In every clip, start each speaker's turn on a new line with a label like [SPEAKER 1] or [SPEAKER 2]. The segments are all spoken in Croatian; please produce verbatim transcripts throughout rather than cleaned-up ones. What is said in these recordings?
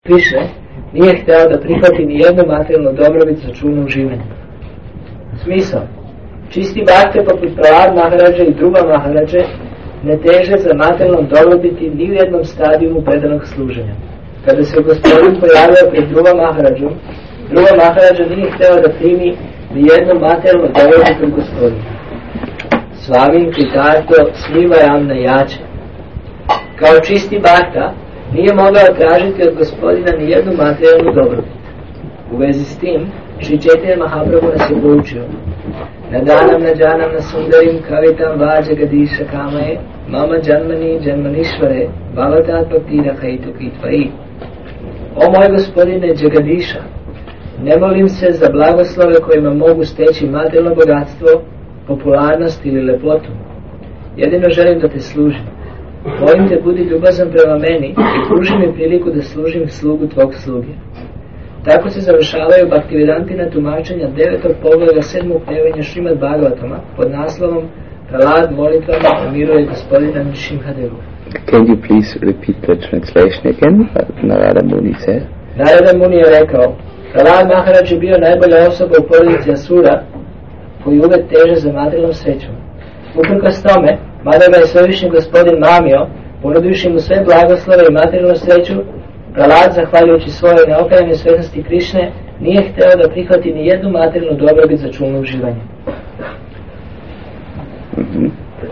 [SPEAKER 1] Krišne nije hteo da prihvati ni jednu materijalnu dobrobit za čulno uživanje. Smisao. Čisti bhakte poput Prahlad Maharađa i Dhruva Maharađe ne teže za materijalnom dobrobiti ni u jednom stadijumu predanog služenja. Kada se Gospodin pojavio pred Dhruva Maharađom, Dhruva Maharađa nije hteo da primi ni jednu materijalnu dobrobit od Gospodina. Svavim Kritarto Smivajam na jače. Kao čisti bhakta nije mogao tražiti od Gospodina ni jednu materijalnu dobrobit. U vezi s tim, Šri Chaitanya Mahaprabhu nas je poučio: Nadanam nađanam na sundarim kavitam vađa gadiša kamaje mama janmani janmanišvare bhavatat bhaktira khaitu kitvaji. O moj Gospodine Jagadiša, ne molim se za blagoslove kojima mogu steći materijalno bogatstvo, popularnost ili lepotu. Jedino želim da te služim. Molim te, budi ljubazan prema meni i pruži mi priliku da služim slugu tvog sluge. Tako se završavaju Bhaktivedantina tumačenja devetog poglavlja sedmog pjevanja Šrimad Bhagavatama pod naslovom Prahlad molitvama umiruje Gospodina Nrsimhadevu.
[SPEAKER 2] Can you please repeat the translation again? Narada Muni said.
[SPEAKER 1] Narada Muni je rekao: Prahlad Maharaj je bio najbolja osoba u porodici Asura koji uvek teže za materijalnom srećom. Uprkos tome, mada ga je svevišnji Gospodin mamio, ponudivši mu sve blagoslove i materijalnu sreću, Prahlad, zahvaljujući svojoj neokajanoj svjesnosti Krišne, nije hteo da prihvati ni jednu materijalnu dobrobit za čulno uživanje.
[SPEAKER 2] Mm-hmm.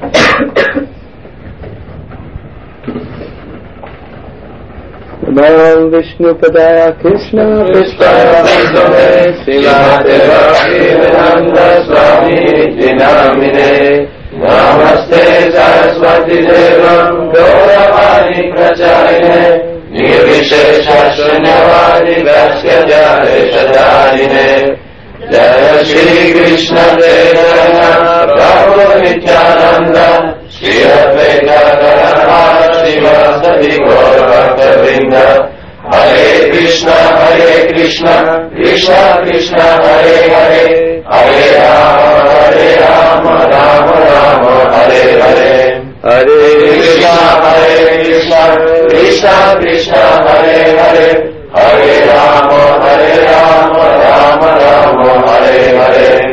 [SPEAKER 2] Nam Vishnu Padaya Krishna Pristaya Vandame Srimate Bhaktivedanta Swami Dinamine Namaste Saraswati Devam Gauravani Prachayane Nirvishesha Shunyavadi Vaskajare Shadarine Jaya Shri Krishna Chaitanya Prabhu Nityananda Shri Advaita Gadadhara Srivasadi Gaura Bhaktavrinda Hare Krishna Hare Krishna Krishna Krishna Hare Hare Hare Rama Hare Rama Rama Rama Hare Hare Hare Krishna Hare Krishna Krishna Krishna Hare Hare Hare Rama Hare Rama Rama Rama Hare Hare.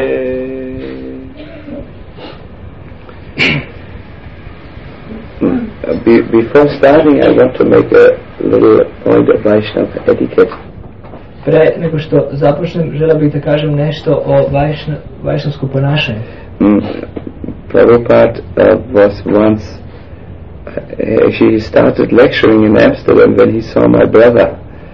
[SPEAKER 2] Be- before starting, I want to make a little point of Vaishnava etiquette.
[SPEAKER 1] Pre nego što započnem, želio bih da kažem nešto o vajšna, vajšnavskom ponašanju.
[SPEAKER 2] Mm, Prabhupada uh, was once, uh, actually he started lecturing in Amsterdam when he saw my brother.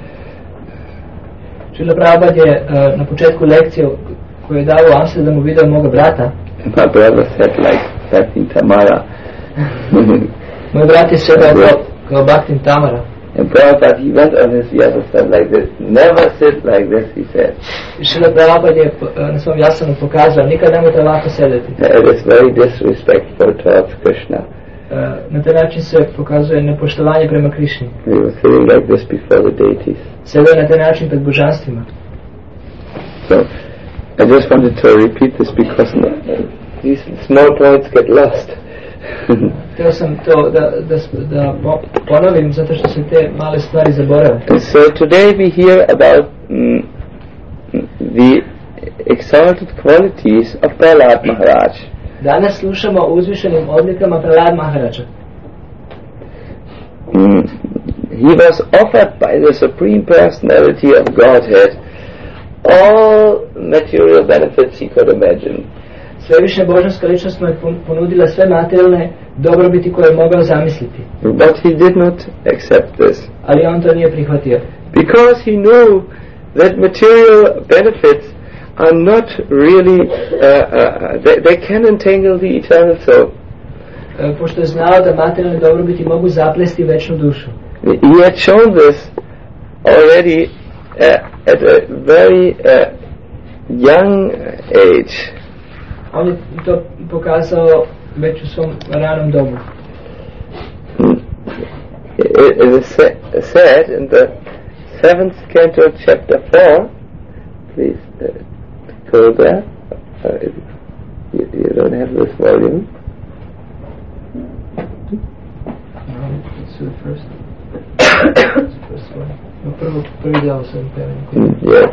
[SPEAKER 1] Srila Prabhupada je uh, na početku lekcije koju je dao u Amsterdamu video moga brata.
[SPEAKER 2] And my brother said like Bhaktin Tamara.
[SPEAKER 1] Moj brat je sedao kao, kao Bhaktin Tamara.
[SPEAKER 2] And Prabhupada, he went on his yasasana like this. Never sit like this, he said.
[SPEAKER 1] Srila Prabhupada je uh, na svom jasanu pokazao, nikad nemojte ovako sedeti.
[SPEAKER 2] It is very disrespectful towards Krishna.
[SPEAKER 1] Uh, na taj način se pokazuje nepoštovanje prema Krišni.
[SPEAKER 2] He was sitting like this before the deities.
[SPEAKER 1] Sedao je na taj način pred božanstvima.
[SPEAKER 2] So, I just wanted to repeat this because no, these small points get lost.
[SPEAKER 1] Htio sam to da, da, da ponovim zato što se te male stvari zaborave.
[SPEAKER 2] So today we hear about mm, the exalted qualities of Prahlad Maharaj.
[SPEAKER 1] Danas slušamo o uzvišenim odlikama Prahlad Maharaja.
[SPEAKER 2] Mm, he was offered by the Supreme Personality of Godhead all material benefits he could imagine.
[SPEAKER 1] Svevišnja božanska ličnost mu je ponudila sve materijalne dobrobiti koje je mogao zamisliti.
[SPEAKER 2] But he did not accept this.
[SPEAKER 1] Ali on to nije prihvatio.
[SPEAKER 2] Because he knew that material benefits are not really, uh, uh, they, they can entangle the eternal soul.
[SPEAKER 1] Uh, pošto je znao da materijalne dobrobiti mogu zaplesti večnu dušu.
[SPEAKER 2] He had shown this already uh, at a very uh, young age.
[SPEAKER 1] On je to pokazao već u svom ranom dobu.
[SPEAKER 2] It, it is said in the seventh canto, chapter four. Please uh, go there. Uh, you, you don't have this volume.
[SPEAKER 1] No, it's the first. It's the first one. Prvo, prvi deo sam pevan.
[SPEAKER 2] Yeah.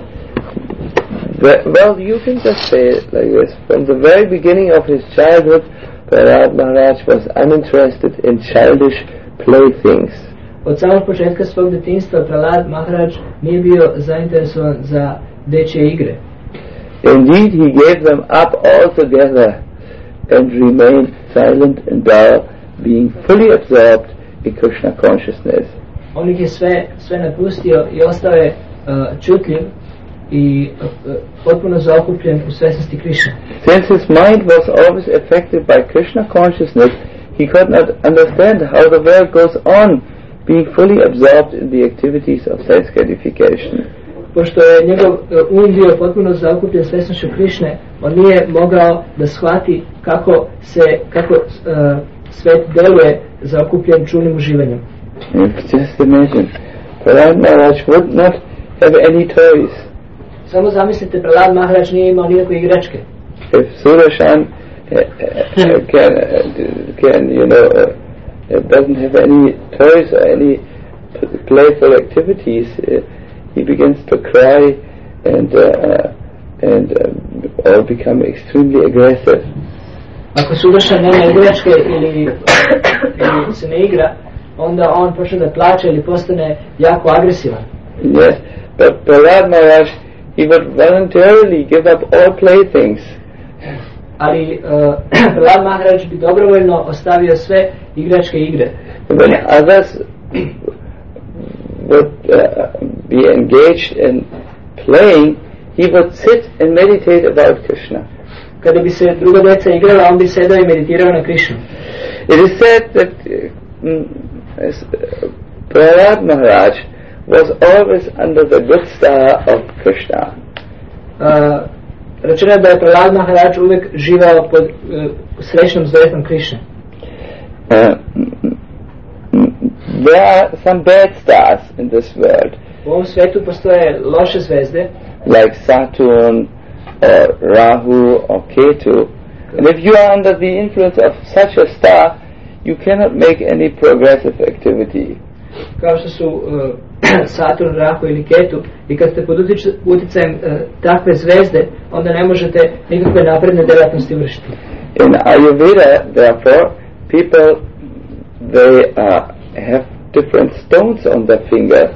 [SPEAKER 2] Well, you can just say it like this. From the very beginning of his childhood, Prahlad Maharaj was uninterested in childish playthings.
[SPEAKER 1] Od samog početka svog detinjstva Prahlad Maharaj nije bio zainteresovan za dečje igre.
[SPEAKER 2] Indeed, he gave them up altogether and remained silent and dull, being fully absorbed in Krishna consciousness. On ih je sve, sve napustio i ostao je uh, čutljiv i uh, potpuno zaokupljen u svesnosti Krishna. Since his mind was always affected by Krishna consciousness, he could not understand how the world goes on, being fully absorbed in the activities of sense gratification. Pošto je njegov uh, um bio potpuno zaokupljen svesnošću Krišne, on nije mogao da shvati kako se kako uh, svet deluje zaokupljen čulnim uživanjem. Just imagine, Prahlad Maharaj would not have any toys. Samo zamislite, Prahlad Maharaj nije imao nikakve igračke. If Sudarshan uh, uh, can, uh, can, you know, uh, doesn't have any toys or any playful activities, uh, he begins to cry and uh, and uh, or become extremely aggressive. Ako Sudarshan nema igračke ili, ili se ne igra, onda on počne da plače ili postane jako agresivan. Yes, but Prahlad Maharaj, he would voluntarily give up all playthings. Ali uh, Prahlad Maharaj bi dobrovoljno ostavio sve igračke igre. When others would uh, be engaged in playing, he would sit and meditate about Krishna. Kada bi se druga djeca igrala, on bi sedao i meditirao na Krishnu. It is said that uh, Prahlad Maharaj was always under the good star of Krishna. Uh, rečeno je da je Prahlad Maharaj uvijek živao pod uh, srećnom zvezdom Krishne. Uh, there are some bad stars in this world. U ovom svijetu postoje loše zvezde. Like Saturn, or Rahu, or Ketu. And if you are under the influence of such a star, you cannot make any progressive activity. Kao što su uh, Saturn, Rahu ili Ketu, i kad ste pod utjecajem uh, takve zvezde, onda ne možete nikakve napredne djelatnosti vršiti. In Ayurveda, therefore, people, they uh, have different stones on their fingers.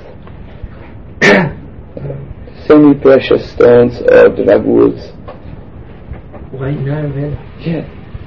[SPEAKER 2] Semi-precious stones or draguls. Why in Ayurveda? Yeah.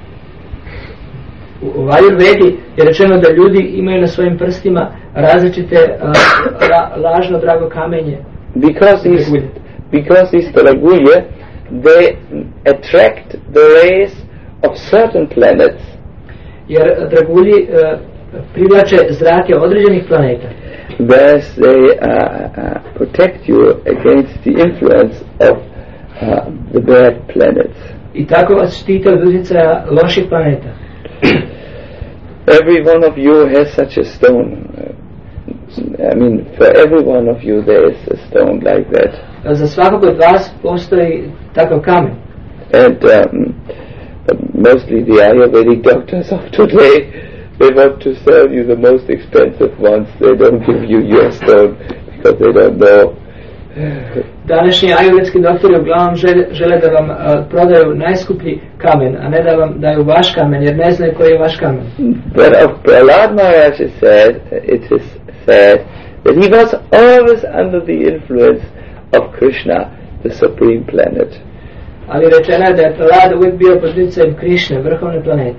[SPEAKER 2] U Ayurvedi je rečeno da ljudi imaju na svojim prstima različite uh, ra, lažno drago kamenje. Because these, because these dragulje, they attract the rays of certain planets. Jer dragulji uh, privlače zrake određenih planeta. Thus they uh, uh, protect you against the influence of uh, the bad planets. I tako vas štite od utjecaja loših planeta. Every one of you has such a stone. I mean, for every one of you there is a stone like that. Za svakog od vas postoji takav kamen. And um, mostly the Ayurvedic doctors of today, they want to sell you the most expensive ones. They don't give you your stone because they don't know. Današnji ajurvedski doktori uglavnom žele, žele da vam uh, prodaju najskuplji kamen, a ne da vam daju vaš kamen, jer ne znaju koji je vaš kamen. But of Prahlad Maharaj is said, it is said that he was always under the influence of Krishna, the supreme planet. Ali rečeno je da je Prahlad uvijek bio pod utjecajem Krishne, vrhovne planete.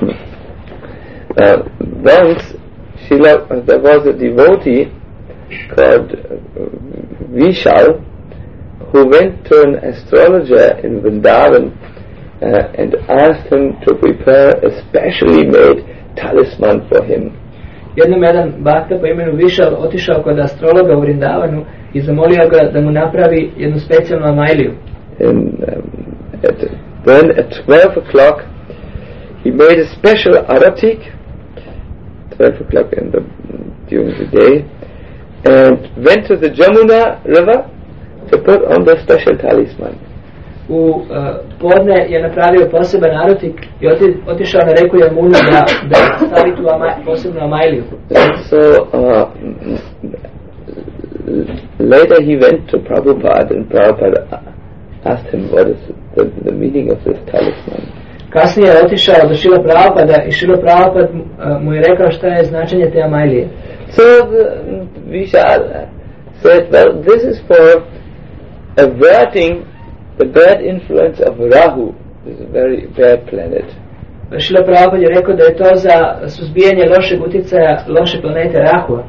[SPEAKER 2] Uh, once, Shila, there was a devotee called uh, Vishal, who went to an astrologer in Vrindavan uh, and asked him to prepare a specially made talisman for him. Jednom jedan bhakta po imenu Vishal otišao kod astrologa u Vrindavanu i zamolio ga da mu napravi jednu specijalnu amajliju. And um, at, then at twelve o'clock he made a special aratik, twelve o'clock in the, during the day, and went to the Jamuna river to put on the special talisman. U uh, podne je napravio poseban aratik i oti, otišao na reku Jamuna da, da stavi tu ama, posebnu amajliju. So uh, later he went to Prabhupada, and Prabhupada asked him what is the, the meaning of this talisman.
[SPEAKER 1] Kasnije je otišao do Šila Prabhupada i Šila Prabhupada uh, mu je rekao šta je značenje te Amailije.
[SPEAKER 2] So the, Vishal said, well, this is for averting the bad influence of Rahu. This is a very bad planet.
[SPEAKER 1] Šila Prabhupada je rekao da je to za suzbijanje lošeg utjecaja loše planete Rahua.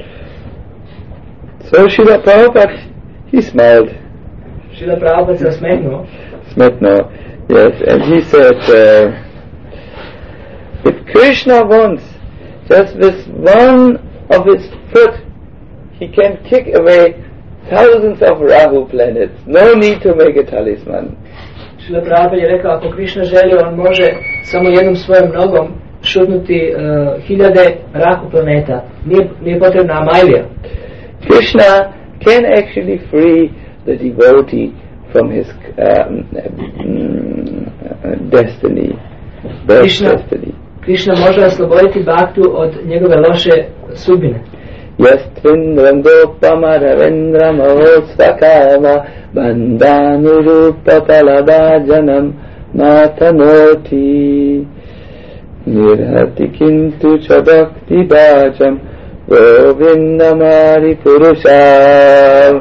[SPEAKER 2] So Šila Prabhupada, he smiled.
[SPEAKER 1] Šila Prabhupada se smehnuo.
[SPEAKER 2] Smehnuo, yes, and he said, uh, if Krishna wants, just with one of his foot, he can kick away thousands of Rahu planets. No need to make a talisman.
[SPEAKER 1] Šila Prabhupada je rekao, ako Krishna želi, on može samo jednom svojom nogom šutnuti uh, hiljade Rahu planeta. Nije, nije potrebna Amailija.
[SPEAKER 2] Krishna can actually free the devotee from his um, um, destiny, bad
[SPEAKER 1] Krishna,
[SPEAKER 2] destiny.
[SPEAKER 1] Krishna može osloboditi bhaktu od njegove loše sudbine.
[SPEAKER 2] Yastvindram gopama ravendram avosvakama bandhanurupa palabhajanam matanoti nirhati kintu cha bhakti bhajam govindamari purusham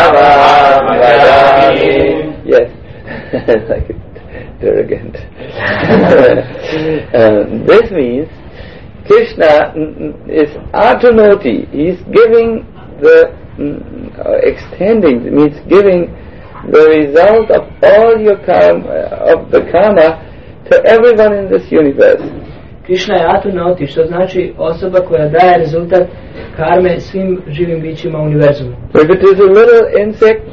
[SPEAKER 2] yamam. Yes, like it arrogant. um, this means Krishna is Artanoti. He is giving the uh, extending, means giving the result of all your karma, of the karma, to everyone in this universe.
[SPEAKER 1] Krishna je Artanoti, što znači osoba koja daje rezultat karme svim živim bićima u univerzumu.
[SPEAKER 2] If it is a little insect,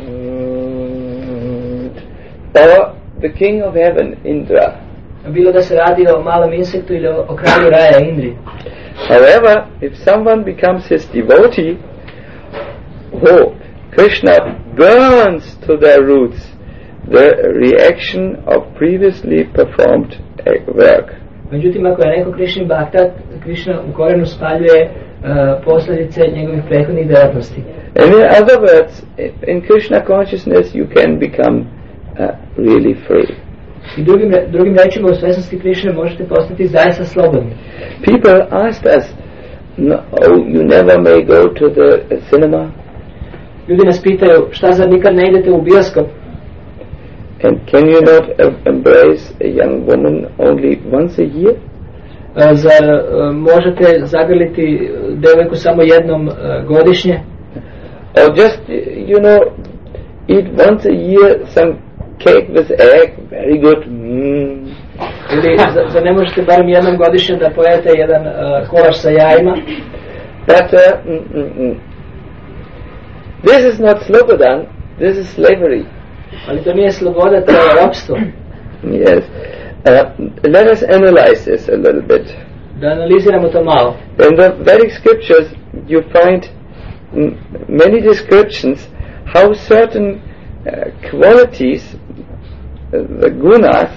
[SPEAKER 2] or the king of heaven, Indra.
[SPEAKER 1] Bilo da se radi o malom insektu ili o, o kralju raja Indri.
[SPEAKER 2] However, if someone becomes his devotee, oh, Krishna burns to their roots the reaction of previously performed work.
[SPEAKER 1] Međutim, ako je neko Krishnin bhaktat, Krishna u korenu spaljuje uh, posljedice njegovih prethodnih djelatnosti.
[SPEAKER 2] And in other words, in Krishna consciousness you can become uh, really free.
[SPEAKER 1] I drugim, drugim rečima, u svjesnosti Krishne možete postati zaista slobodni.
[SPEAKER 2] People asked us, no, oh, you never may go to the uh, cinema?
[SPEAKER 1] Ljudi nas pitaju, šta zar nikad ne idete u bioskop?
[SPEAKER 2] And can you not uh, embrace a young woman only once a year?
[SPEAKER 1] Uh, zar uh, možete zagrliti devojku samo jednom uh, godišnje?
[SPEAKER 2] Or just, you know, eat once a year some cake with egg, very good. Mm.
[SPEAKER 1] Ili za, za ne možete barem jednom godišnje da pojete jedan uh, kolač sa jajima?
[SPEAKER 2] But uh, mm, mm, mm. this is not slobodan, this is slavery.
[SPEAKER 1] Ali to nije sloboda, to je ropstvo.
[SPEAKER 2] Yes. Uh, let us analyze this a little bit.
[SPEAKER 1] Da analiziramo to malo.
[SPEAKER 2] In the Vedic scriptures you find m- many descriptions how certain uh, qualities, uh, the gunas,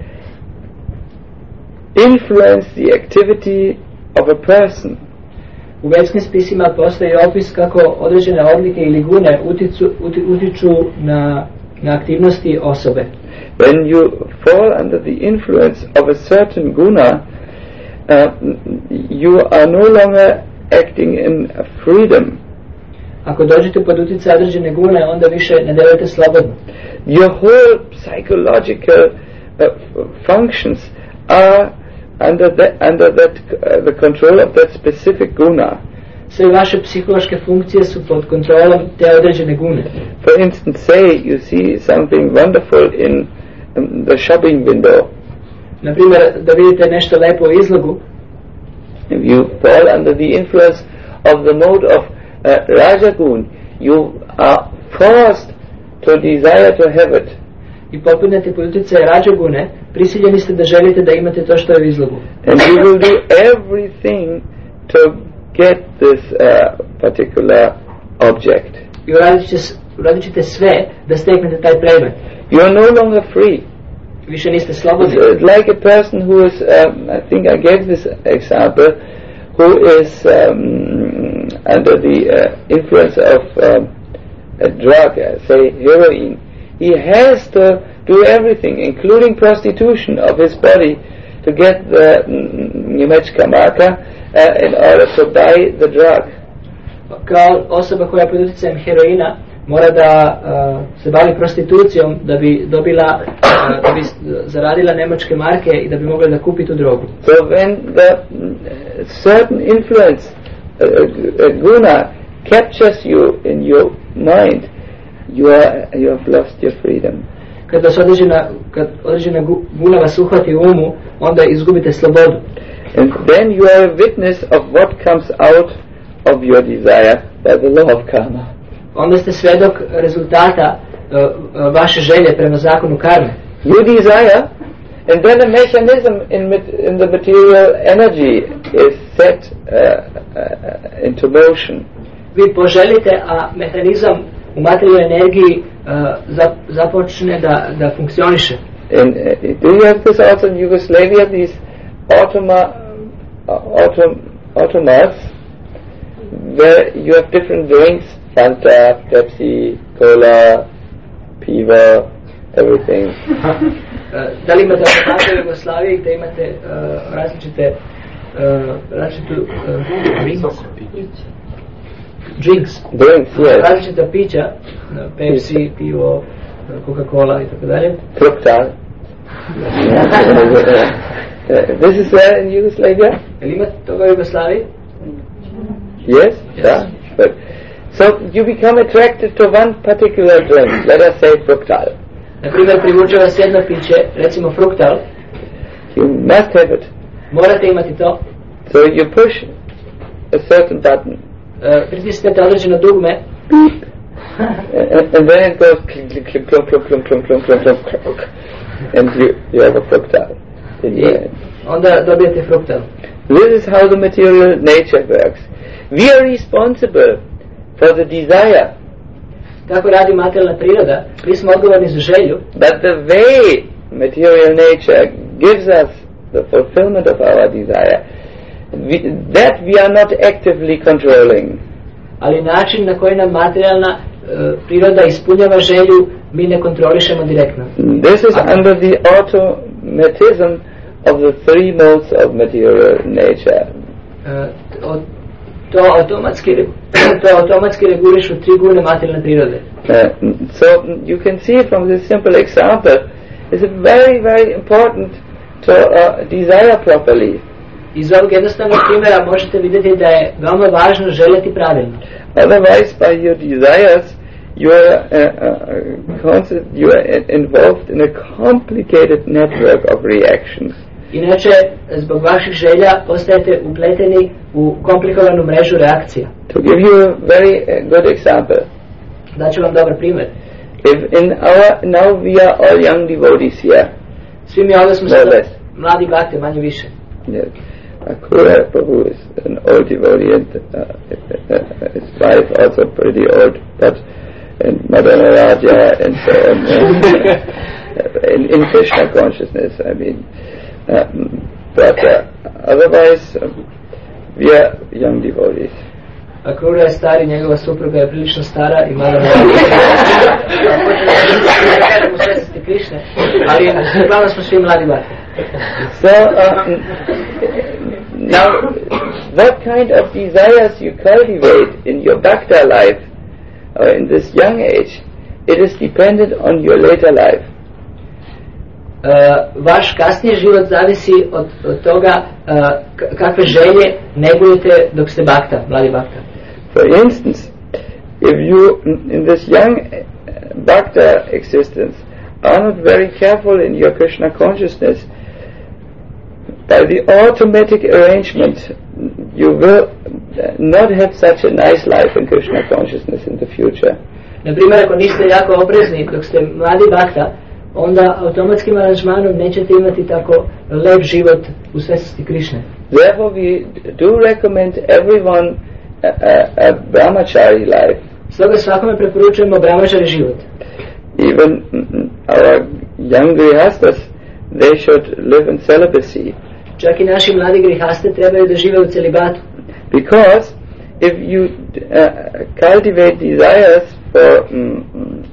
[SPEAKER 2] influence the activity of a person.
[SPEAKER 1] U vedskim spisima postoji opis kako određene odlike ili gune utiču, uti, utiču na, na aktivnosti osobe.
[SPEAKER 2] When you fall under the influence of a certain guna, uh, you are no longer acting in freedom.
[SPEAKER 1] Ako dođete pod utjecaj određene gune, onda više ne delujete slobodno.
[SPEAKER 2] Your whole psychological uh, f- functions are under the, under that uh, the control of that specific guna.
[SPEAKER 1] Sve vaše psihološke funkcije su pod kontrolom te određene gune.
[SPEAKER 2] For instance, say you see something wonderful in um, the shopping window.
[SPEAKER 1] Na primjer, da vidite nešto lepo u izlogu.
[SPEAKER 2] If you fall under the influence of the mode of uh, Rajagun, you are forced to desire to have it.
[SPEAKER 1] I potpadnete pod utjecaj rađogune, prisiljeni ste da želite da imate to što je u izlogu.
[SPEAKER 2] And you will do everything to get this uh, particular object.
[SPEAKER 1] I uradit, će, uradit ćete sve da steknete taj predmet.
[SPEAKER 2] You are no longer free.
[SPEAKER 1] Više niste slobodni.
[SPEAKER 2] It's like a person who is, um, I think I gave this example, who is um, under the uh, influence of um, a drug, uh, say heroin, he has to do everything, including prostitution of his body, to get the njemačka marka uh, in order to buy the drug.
[SPEAKER 1] Kao osoba koja je pod utjecajem heroina mora da uh, se bavi prostitucijom da bi dobila, uh, da bi zaradila njemačke marke i da bi mogla da kupi tu drogu.
[SPEAKER 2] So when the uh, certain influence, uh, uh, guna, captures you in your mind, you are you have lost your freedom.
[SPEAKER 1] Kad vas određena, kad određena guna vas uhvati u umu, onda izgubite slobodu.
[SPEAKER 2] And then you are a witness of what comes out of your desire by the law of karma.
[SPEAKER 1] Onda ste svjedok rezultata uh, uh, vaše želje prema zakonu karme.
[SPEAKER 2] You desire, and then a mechanism in, in the material energy is set uh, uh, into motion.
[SPEAKER 1] Vi poželite, a mehanizam u materijalnoj energiji uh, započne da, da funkcioniše.
[SPEAKER 2] And uh, do you have this also in Yugoslavia, these automa, uh, autom, automats, where you have different drinks, Fanta, Pepsi, Cola, Piva, everything.
[SPEAKER 1] uh, da li imate automate u Jugoslaviji gdje imate uh, različite uh, različitu uh, drinks? Drinks.
[SPEAKER 2] Drinks, yes.
[SPEAKER 1] Različita pića, Pepsi, pivo, Coca-Cola i tako dalje.
[SPEAKER 2] Fructal. This is where in Yugoslavia?
[SPEAKER 1] Jel imate toga u Jugoslaviji?
[SPEAKER 2] Yes?
[SPEAKER 1] Yes.
[SPEAKER 2] Yeah. But, so you become attracted to one particular drink, let us say Fructal.
[SPEAKER 1] Na primjer, privuče vas jedno piće, recimo Fructal.
[SPEAKER 2] You must have it.
[SPEAKER 1] Morate imati to.
[SPEAKER 2] So you push a certain button.
[SPEAKER 1] Uh, pritisnete određeno dugme.
[SPEAKER 2] and, and then it goes clink, clink, clink, clunk, clunk, clunk, clunk, clunk, clunk, clunk, clunk, and you, you have a Fructal in your hand.
[SPEAKER 1] Onda dobijete Fructal.
[SPEAKER 2] This is how the material nature works. We are responsible for the desire.
[SPEAKER 1] Kako radi materijalna priroda, mi smo odgovorni za želju.
[SPEAKER 2] But the way material nature gives us the fulfillment of our desire, we, that we are not actively controlling.
[SPEAKER 1] Ali način na koji nam materijalna uh, priroda ispunjava želju, mi ne kontrolišemo direktno.
[SPEAKER 2] This is under the automatism of the three modes of material nature.
[SPEAKER 1] Uh, to automatski to automatski regulišu tri gune materijalne prirode.
[SPEAKER 2] Uh, so you can see from this simple example, it's very very important to uh, desire properly.
[SPEAKER 1] Iz ovog jednostavnog primjera možete vidjeti da je veoma važno željeti pravilno.
[SPEAKER 2] Otherwise, by your desires, you are uh, uh, constant, you are involved in a complicated network of reactions.
[SPEAKER 1] Inače, zbog vaših želja postajete upleteni u komplikovanu mrežu reakcija.
[SPEAKER 2] To give you a very uh, good example,
[SPEAKER 1] daću vam dobar primjer.
[SPEAKER 2] If in our now we are all young devotees here.
[SPEAKER 1] Svi mi ovdje smo sada mladi bhakte, manje više.
[SPEAKER 2] Yes. Akura Prabhu is an old devotee, and uh, uh, his wife also pretty old, but and Madana Raja and so on. Uh, in, in Krishna consciousness, I mean. Um, but uh, otherwise, um, we are young devotees.
[SPEAKER 1] Akura je stari, njegova supruga je prilično stara i Madana Krishna, ali uglavnom smo svi mladi bhakti.
[SPEAKER 2] So, uh, now, what kind of desires you cultivate in your bhakta life, or in this young age, it is dependent on your later life.
[SPEAKER 1] Uh, vaš kasniji život zavisi od, od toga uh, k- kakve želje negujete dok ste bhakta, mladi bhakta.
[SPEAKER 2] For instance, if you, in this young bhakta existence, are not very careful in your Krishna consciousness, by the automatic arrangement, you will not have such a nice life in Krishna consciousness in the future.
[SPEAKER 1] Na primjer, ako niste jako oprezni dok ste mladi bhakta, onda automatskim aranžmanom nećete imati tako lep život u svjesnosti Krišne.
[SPEAKER 2] Therefore, we do recommend everyone a, a, a brahmachari life.
[SPEAKER 1] Stoga svakome preporučujemo brahmachari život.
[SPEAKER 2] Even our young grihastas, they should live in celibacy.
[SPEAKER 1] Čak i naši mladi grihaste trebaju da žive u celibatu.
[SPEAKER 2] Because if you uh, cultivate desires for mm,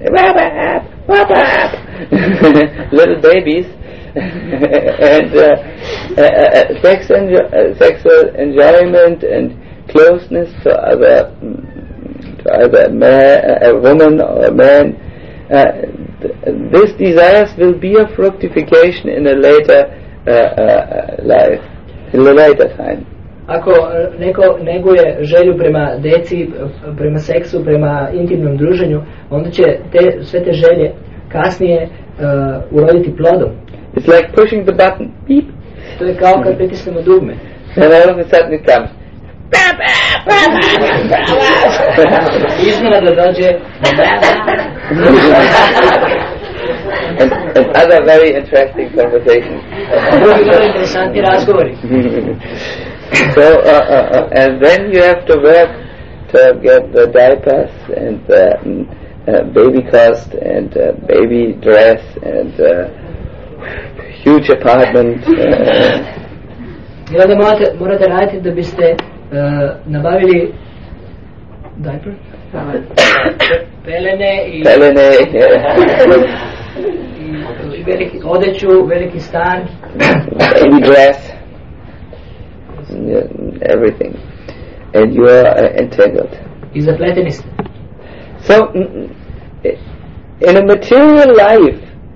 [SPEAKER 2] little babies and uh, uh, uh, sex enjo- uh, sexual enjoyment and closeness to other mm, to either a, man, a woman or a man, uh, th- these desires will be a fructification in a later uh, uh, life, in a later time.
[SPEAKER 1] Ako neko neguje želju prema deci, prema seksu, prema intimnom druženju, onda će te, sve te želje kasnije uh, uroditi plodom.
[SPEAKER 2] It's like pushing the button. Beep.
[SPEAKER 1] To je kao kad pritisnemo dugme.
[SPEAKER 2] And all of a sudden it comes.
[SPEAKER 1] Iznenada dođe.
[SPEAKER 2] and, and other very interesting conversations.
[SPEAKER 1] Drugi vrlo interesanti razgovori.
[SPEAKER 2] So, uh, uh, uh, and then you have to work to get the diapers and the um, uh, baby cost and uh, baby dress and uh, huge apartment. Uh,
[SPEAKER 1] I onda morate, morate raditi da biste uh, nabavili diaper? Pelene i,
[SPEAKER 2] Pelene, yeah.
[SPEAKER 1] i veliki odeću, veliki stan.
[SPEAKER 2] Baby dress. Yeah, everything, and you are uh, entangled.
[SPEAKER 1] I zapleteni ste.
[SPEAKER 2] So, mm, in a material life,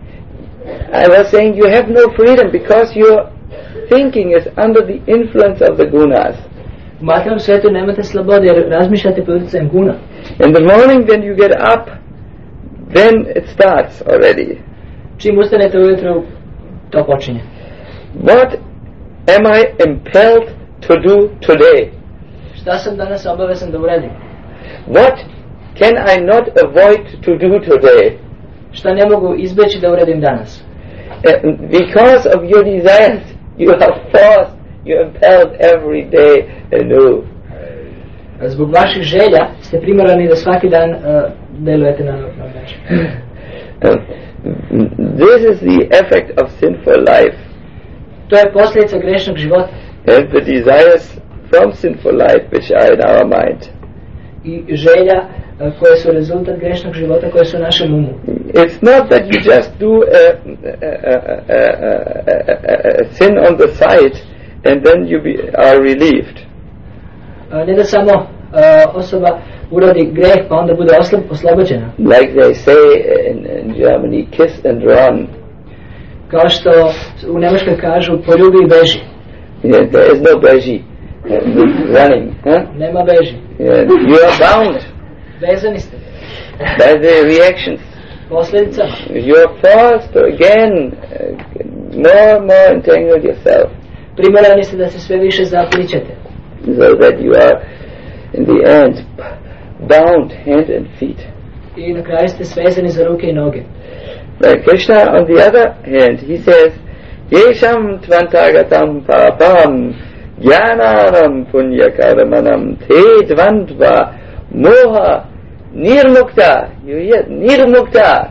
[SPEAKER 2] I was saying you have no freedom because your thinking is under the influence of the gunas.
[SPEAKER 1] U materijalnom svijetu nemate slobode jer razmišljate pod utjecajem guna.
[SPEAKER 2] In the morning when you get up, then it starts already.
[SPEAKER 1] Čim ustanete ujutro, to počinje.
[SPEAKER 2] What am I impelled to do today?
[SPEAKER 1] Šta sam danas obavezan da uradim?
[SPEAKER 2] What can I not avoid to do today?
[SPEAKER 1] Šta ne mogu izbeći da uradim danas?
[SPEAKER 2] Uh, because of your desires, you are forced, you are impelled every day anew.
[SPEAKER 1] Zbog vaših želja ste primorani da svaki dan uh, delujete na nov način.
[SPEAKER 2] Uh, this is the effect of sinful life.
[SPEAKER 1] To je posljedica grešnog života.
[SPEAKER 2] And the desires from sinful life which are in our mind.
[SPEAKER 1] I želja uh, koje su rezultat grešnog života koje su u našem umu.
[SPEAKER 2] It's not that you just do a, a, a, a, a, a sin on the side and then you be, are relieved.
[SPEAKER 1] Uh, ne da samo uh, osoba uradi greh pa onda bude oslo- oslobođena.
[SPEAKER 2] Like they say in, in Germany, kiss and run.
[SPEAKER 1] Kao što u Njemačkoj kažu poljubi i beži.
[SPEAKER 2] Yeah, there is no beži, running. Huh?
[SPEAKER 1] Nema beži.
[SPEAKER 2] Yeah, you are bound
[SPEAKER 1] Vezani ste.
[SPEAKER 2] by the reactions.
[SPEAKER 1] Posljedicama.
[SPEAKER 2] You are forced to again uh, more and more entangle yourself,
[SPEAKER 1] Primorani ste da se sve više zaplićete.
[SPEAKER 2] so that you are in the end bound hand and feet.
[SPEAKER 1] I na kraju ste svezani za ruke i noge.
[SPEAKER 2] But Krishna, on the other hand, he says, Yesham tvantagatam papam jnanam punyakaramanam te dvandva moha nirmukta. You hear? Nirmukta.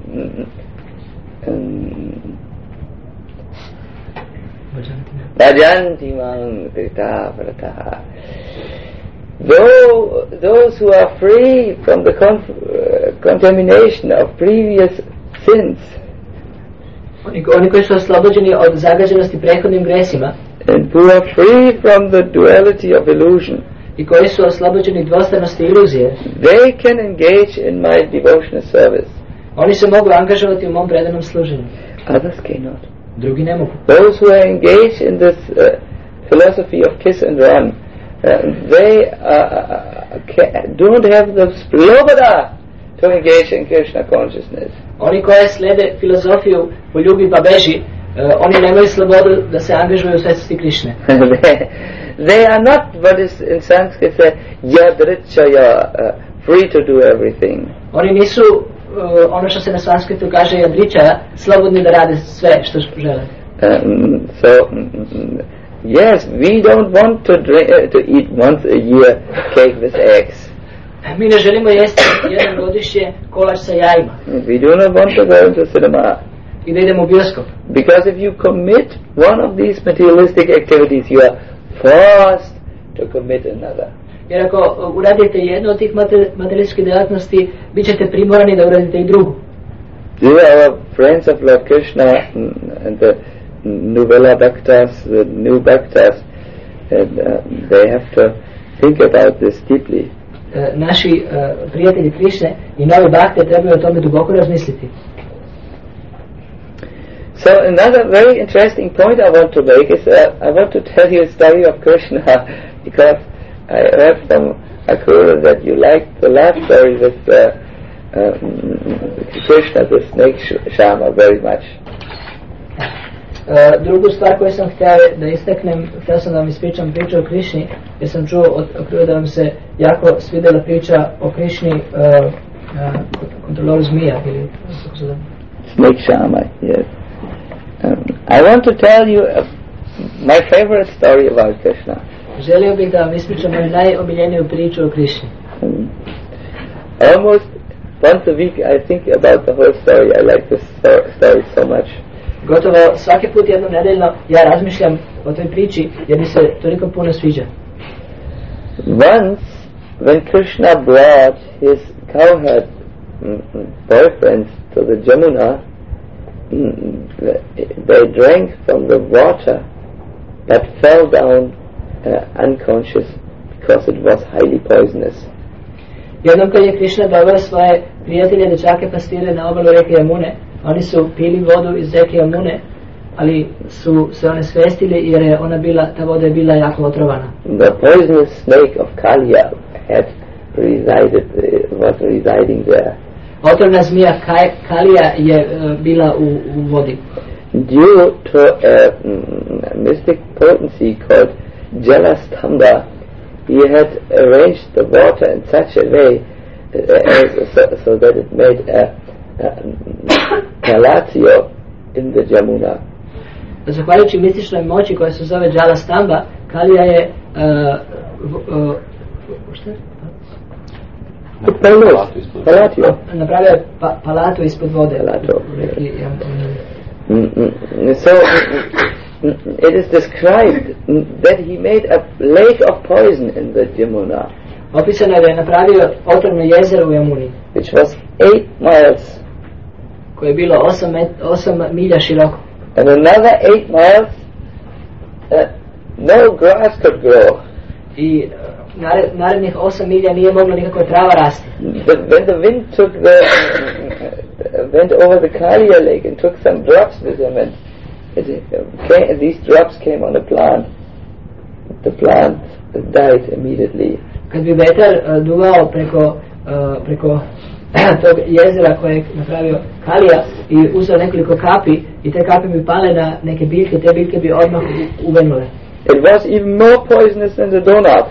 [SPEAKER 2] Bhajanti mang krita vrata. Though those who are free from the conf- uh, contamination of previous sins,
[SPEAKER 1] Oni, oni koji su oslobođeni od zagađenosti prethodnim gresima
[SPEAKER 2] and who are free from the duality of illusion,
[SPEAKER 1] i koji su oslobođeni dvostranosti iluzije,
[SPEAKER 2] they can engage in my devotional service.
[SPEAKER 1] oni se mogu angažovati u mom predanom služenju.
[SPEAKER 2] Others cannot.
[SPEAKER 1] Drugi ne mogu.
[SPEAKER 2] Those who are engaged in this uh, philosophy of kiss and run, uh, they uh, ca- don't have the sloboda to engage in Krishna consciousness.
[SPEAKER 1] Oni koji slede filozofiju poljubi pa beži, uh, oni nemaju slobodu da se angažuju u svetosti Krišne.
[SPEAKER 2] they, they are not what is in Sanskrit say yadrichaya, uh, free to do everything.
[SPEAKER 1] Oni nisu uh, ono što se na sanskritu kaže jadričaja, slobodni da rade sve što žele.
[SPEAKER 2] Um, so mm, yes, we don't want to drink, uh, to eat once a year cake with eggs.
[SPEAKER 1] Mi ne želimo jesti jedan godišnje kolač sa jajima
[SPEAKER 2] We do not want to go into cinema.
[SPEAKER 1] i da idemo u bioskop.
[SPEAKER 2] Because if you commit one of these materialistic activities, you are forced to commit another.
[SPEAKER 1] jer ako uradite jednu od tih materijskih djelatnosti, bit ćete primorani da uradite i drugu.
[SPEAKER 2] These are our friends of Lord Krishna and the Novella Bhaktas, the new Bhaktas, and uh, they have to think about this deeply.
[SPEAKER 1] Uh, naši uh, prijatelji Krišne i novi bhakte trebaju o tome duboko razmisliti.
[SPEAKER 2] So another very interesting point I want to make is uh, I want to tell you a story of Krishna because I heard from Akrura that you liked the last story with uh, um, Krishna, the snake Shama, very much.
[SPEAKER 1] Uh, drugu stvar koju sam htio da istaknem, htio sam da vam ispričam priču o Krišni, jer sam čuo od Akrura da vam se jako svidjela priča o Krišni, uh, uh, kontroloru zmija ili kako se zove?
[SPEAKER 2] Snake Shama, yes. Um, I want to tell you uh, my favorite story about Krishna.
[SPEAKER 1] Želio bih da vam ispričam moju najomiljeniju priču o Krišni.
[SPEAKER 2] Um, almost once a week I think about the whole story. I like this story so much.
[SPEAKER 1] Gotovo svaki put jednom nedeljno ja razmišljam o toj priči jer mi se toliko puno sviđa.
[SPEAKER 2] Once when Krishna brought his cowherd mm, boyfriends to the Jamuna, mm, they drank from the water but fell down uh, unconscious because it was highly poisonous.
[SPEAKER 1] Jednom kad je Krišna doveo svoje prijatelje, dečake pastire na obalu reke Jamune, oni su pili vodu iz reke Jamune, ali su se one svestili jer je ona bila, ta voda je bila jako otrovana.
[SPEAKER 2] The poisonous snake of Kaliya had resided, uh, was residing there.
[SPEAKER 1] Otrovna zmija Kalija je uh, bila u, u vodi.
[SPEAKER 2] Due to a mm, mystic potency called Jalastamba, he had arranged the water in such a way uh, as, so, so that it made a, a palatio in the Jamuna.
[SPEAKER 1] Zahvaljujući mističnoj moći koja se zove Jalastamba, Kalija je uh, uh, šta?
[SPEAKER 2] Palatio.
[SPEAKER 1] Napravio je pa, palatu ispod vode.
[SPEAKER 2] Palato.
[SPEAKER 1] Reki, ja,
[SPEAKER 2] mm, mm, so mm, it is described that he made a lake of poison in the Jamuna.
[SPEAKER 1] Opisano je da je napravio otrovno jezero u Jamuni,
[SPEAKER 2] which was eight miles,
[SPEAKER 1] koje je bilo osam, osam milja široko.
[SPEAKER 2] and another eight miles, uh, no grass could grow.
[SPEAKER 1] I nared, narednih osam milja nije moglo nikakva trava rasti.
[SPEAKER 2] The, when the wind took the uh, went over the Kaliya lake and took some drops with him, and it, uh, came, these drops came on a plant. The plant died immediately.
[SPEAKER 1] Kad bi vetar uh, duvao preko uh, preko tog jezera koje je napravio Kalija i uzeo nekoliko kapi i te kapi bi pale na neke biljke, te biljke bi odmah uvenule.
[SPEAKER 2] It was even more poisonous than the Donau.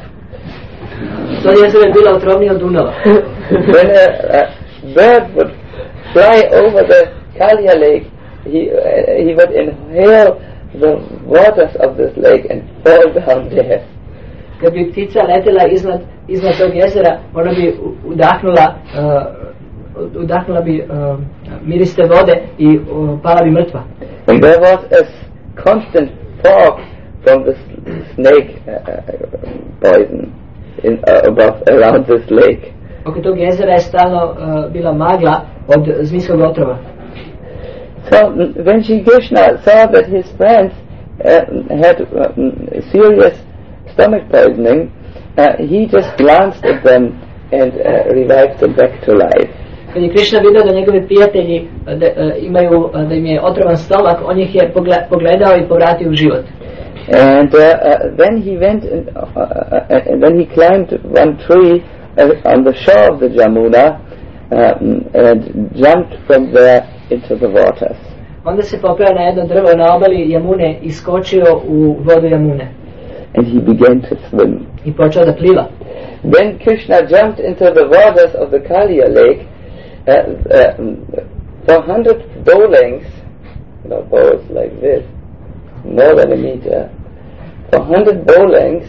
[SPEAKER 1] To jezero je bilo otrovnije od Dunava.
[SPEAKER 2] When a, a bird would fly over the Kaliya lake, he uh, he would inhale the waters of this lake and fall down there.
[SPEAKER 1] Kad bi ptica letela iznad, iznad tog jezera, ona bi udahnula, uh, udahnula bi uh, miris te vode i uh, pala bi mrtva.
[SPEAKER 2] And there was a constant fog from the snake uh, poison in, uh, above, around this lake.
[SPEAKER 1] Oko tog jezera je stalno uh, bila magla od zmijskog otrova.
[SPEAKER 2] So when Shri Krishna saw that his friends uh, had uh, serious stomach poisoning, uh, he just glanced at them and uh, revived them back to life.
[SPEAKER 1] Kad je Krišna vidio da njegovi prijatelji da, uh, imaju, uh, da im je otrovan stomak, on ih je pogledao i povratio u život.
[SPEAKER 2] And uh, uh, then he went and, uh, uh, and then he climbed one tree uh, on the shore of the Jamuna um, and jumped from there into the waters.
[SPEAKER 1] Onda se popeo na jedno drvo na obali Jamune i skočio u vodu Jamune.
[SPEAKER 2] And he began to swim.
[SPEAKER 1] I počeo da pliva.
[SPEAKER 2] Then Krishna jumped into the waters of the Kaliya lake. Uh, uh, for one hundred bow lengths, you know, bows like this, more than a meter, for one hundred bow lengths,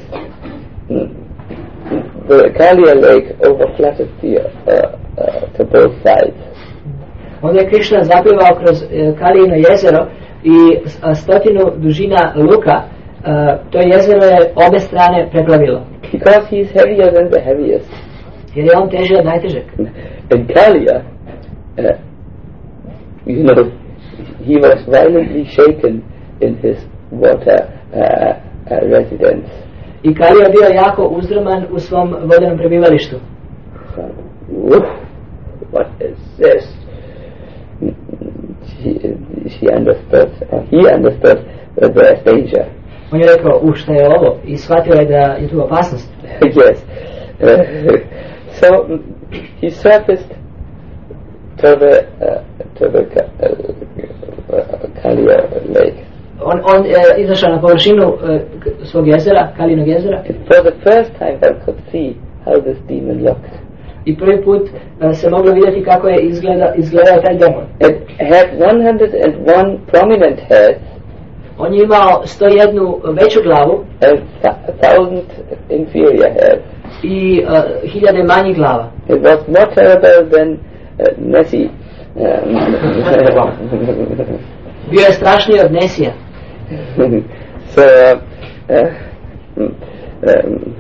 [SPEAKER 2] the Kaliya lake overflooded the, uh, uh, to both sides.
[SPEAKER 1] Onda je Krišna zaplivao kroz uh, Kalijino jezero i uh, stotinu dužina luka, uh, to jezero je obe strane preplavilo.
[SPEAKER 2] Because he is heavier than the heaviest.
[SPEAKER 1] Jer je on teži od najtežeg.
[SPEAKER 2] And Kaliya, uh, you know, he was violently shaken in his water uh, uh, residence.
[SPEAKER 1] I Kalija bio jako uzdrman u svom vodenom prebivalištu.
[SPEAKER 2] So, woof, what is this? She, she understood, uh, he understood that there is danger.
[SPEAKER 1] On je rekao, u šta je ovo? I shvatio je da je tu opasnost.
[SPEAKER 2] Yes. Uh, so he surfaced to the uh, to the uh, uh, Kaliya lake.
[SPEAKER 1] On, on je izašao na površinu uh, svog jezera, Kalijinog jezera.
[SPEAKER 2] And for the first time one could see how this demon looked.
[SPEAKER 1] I prvi put uh, se moglo vidjeti kako je izgleda, izgledao taj demon.
[SPEAKER 2] It had one hundred one prominent heads.
[SPEAKER 1] On je imao sto jednu veću glavu
[SPEAKER 2] And th- thousand inferior heads.
[SPEAKER 1] i uh, hiljade manjih glava.
[SPEAKER 2] It was more terrible than uh, Nessie. Um,
[SPEAKER 1] Bio je strašniji od Nesija.
[SPEAKER 2] so, uh, uh, um,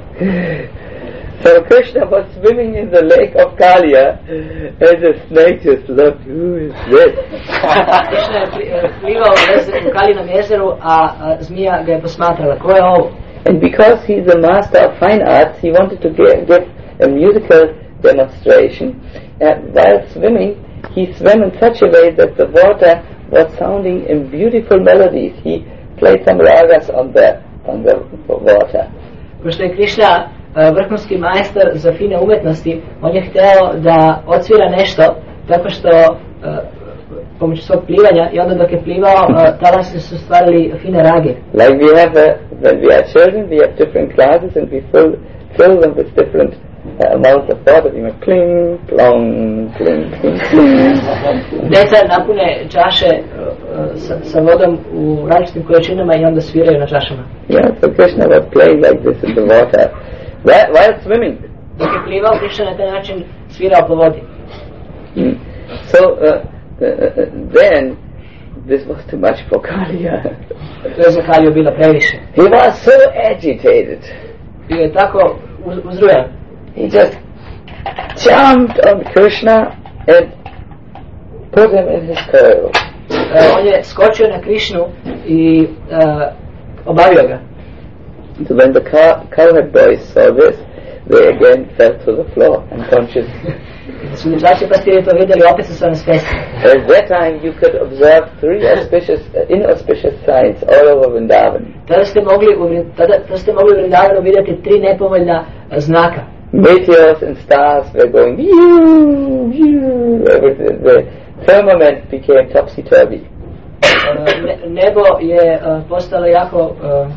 [SPEAKER 2] so Krishna was swimming in the lake of Kaliya, and the snake just looked, who is this?
[SPEAKER 1] Krishna je plivao u Kalijinom jezeru, a, a zmija ga je posmatrala. Ko je ovo?
[SPEAKER 2] And because he's a master of fine arts, he wanted to give, give a musical demonstration. And while swimming, he swam in such a way that the water was sounding in beautiful melodies. He played some ragas on the on the water.
[SPEAKER 1] Pošto je Krishna uh, vrhunski majstor za fine umetnosti, on je hteo da odsvira nešto tako što uh, pomoću svog plivanja, i onda dok je plivao uh, talasi su stvarali fine rage.
[SPEAKER 2] Like we have, a, when we are children, we have different classes and we fill, fill them with different uh, amounts of water. We make kling, plong, kling, kling, kling.
[SPEAKER 1] Deca napune čaše uh, sa, sa vodom u različitim količinama i onda sviraju na čašama.
[SPEAKER 2] Yeah, so Krishna was playing like this in the water while, while swimming.
[SPEAKER 1] Dok je plivao, Krishna na taj način svirao po vodi.
[SPEAKER 2] Mm. So uh, uh, then this was too much for Kaliya.
[SPEAKER 1] To je za Kaliju bilo previše.
[SPEAKER 2] He was so agitated.
[SPEAKER 1] Bio je tako uz, uzrujan.
[SPEAKER 2] He just jumped on Krishna and put him in his coil.
[SPEAKER 1] Uh, on je skočio na Krishnu i uh, obavio ga.
[SPEAKER 2] So when the cow, cowherd boys saw this, they again fell to the floor, unconscious.
[SPEAKER 1] Su dječaci pastiri to vidjeli, opet su se oni svesni.
[SPEAKER 2] At that time you could observe three auspicious, uh, inauspicious signs all over Vrindavan.
[SPEAKER 1] Tada ste mogli u, Vrin- tada, tada ste mogli u Vrindavanu vidjeti tri nepovoljna uh, znaka.
[SPEAKER 2] Meteors and stars were going, view, view, everything. The firmament became topsy-turvy.
[SPEAKER 1] Uh, ne, nebo je uh, postalo jako uh,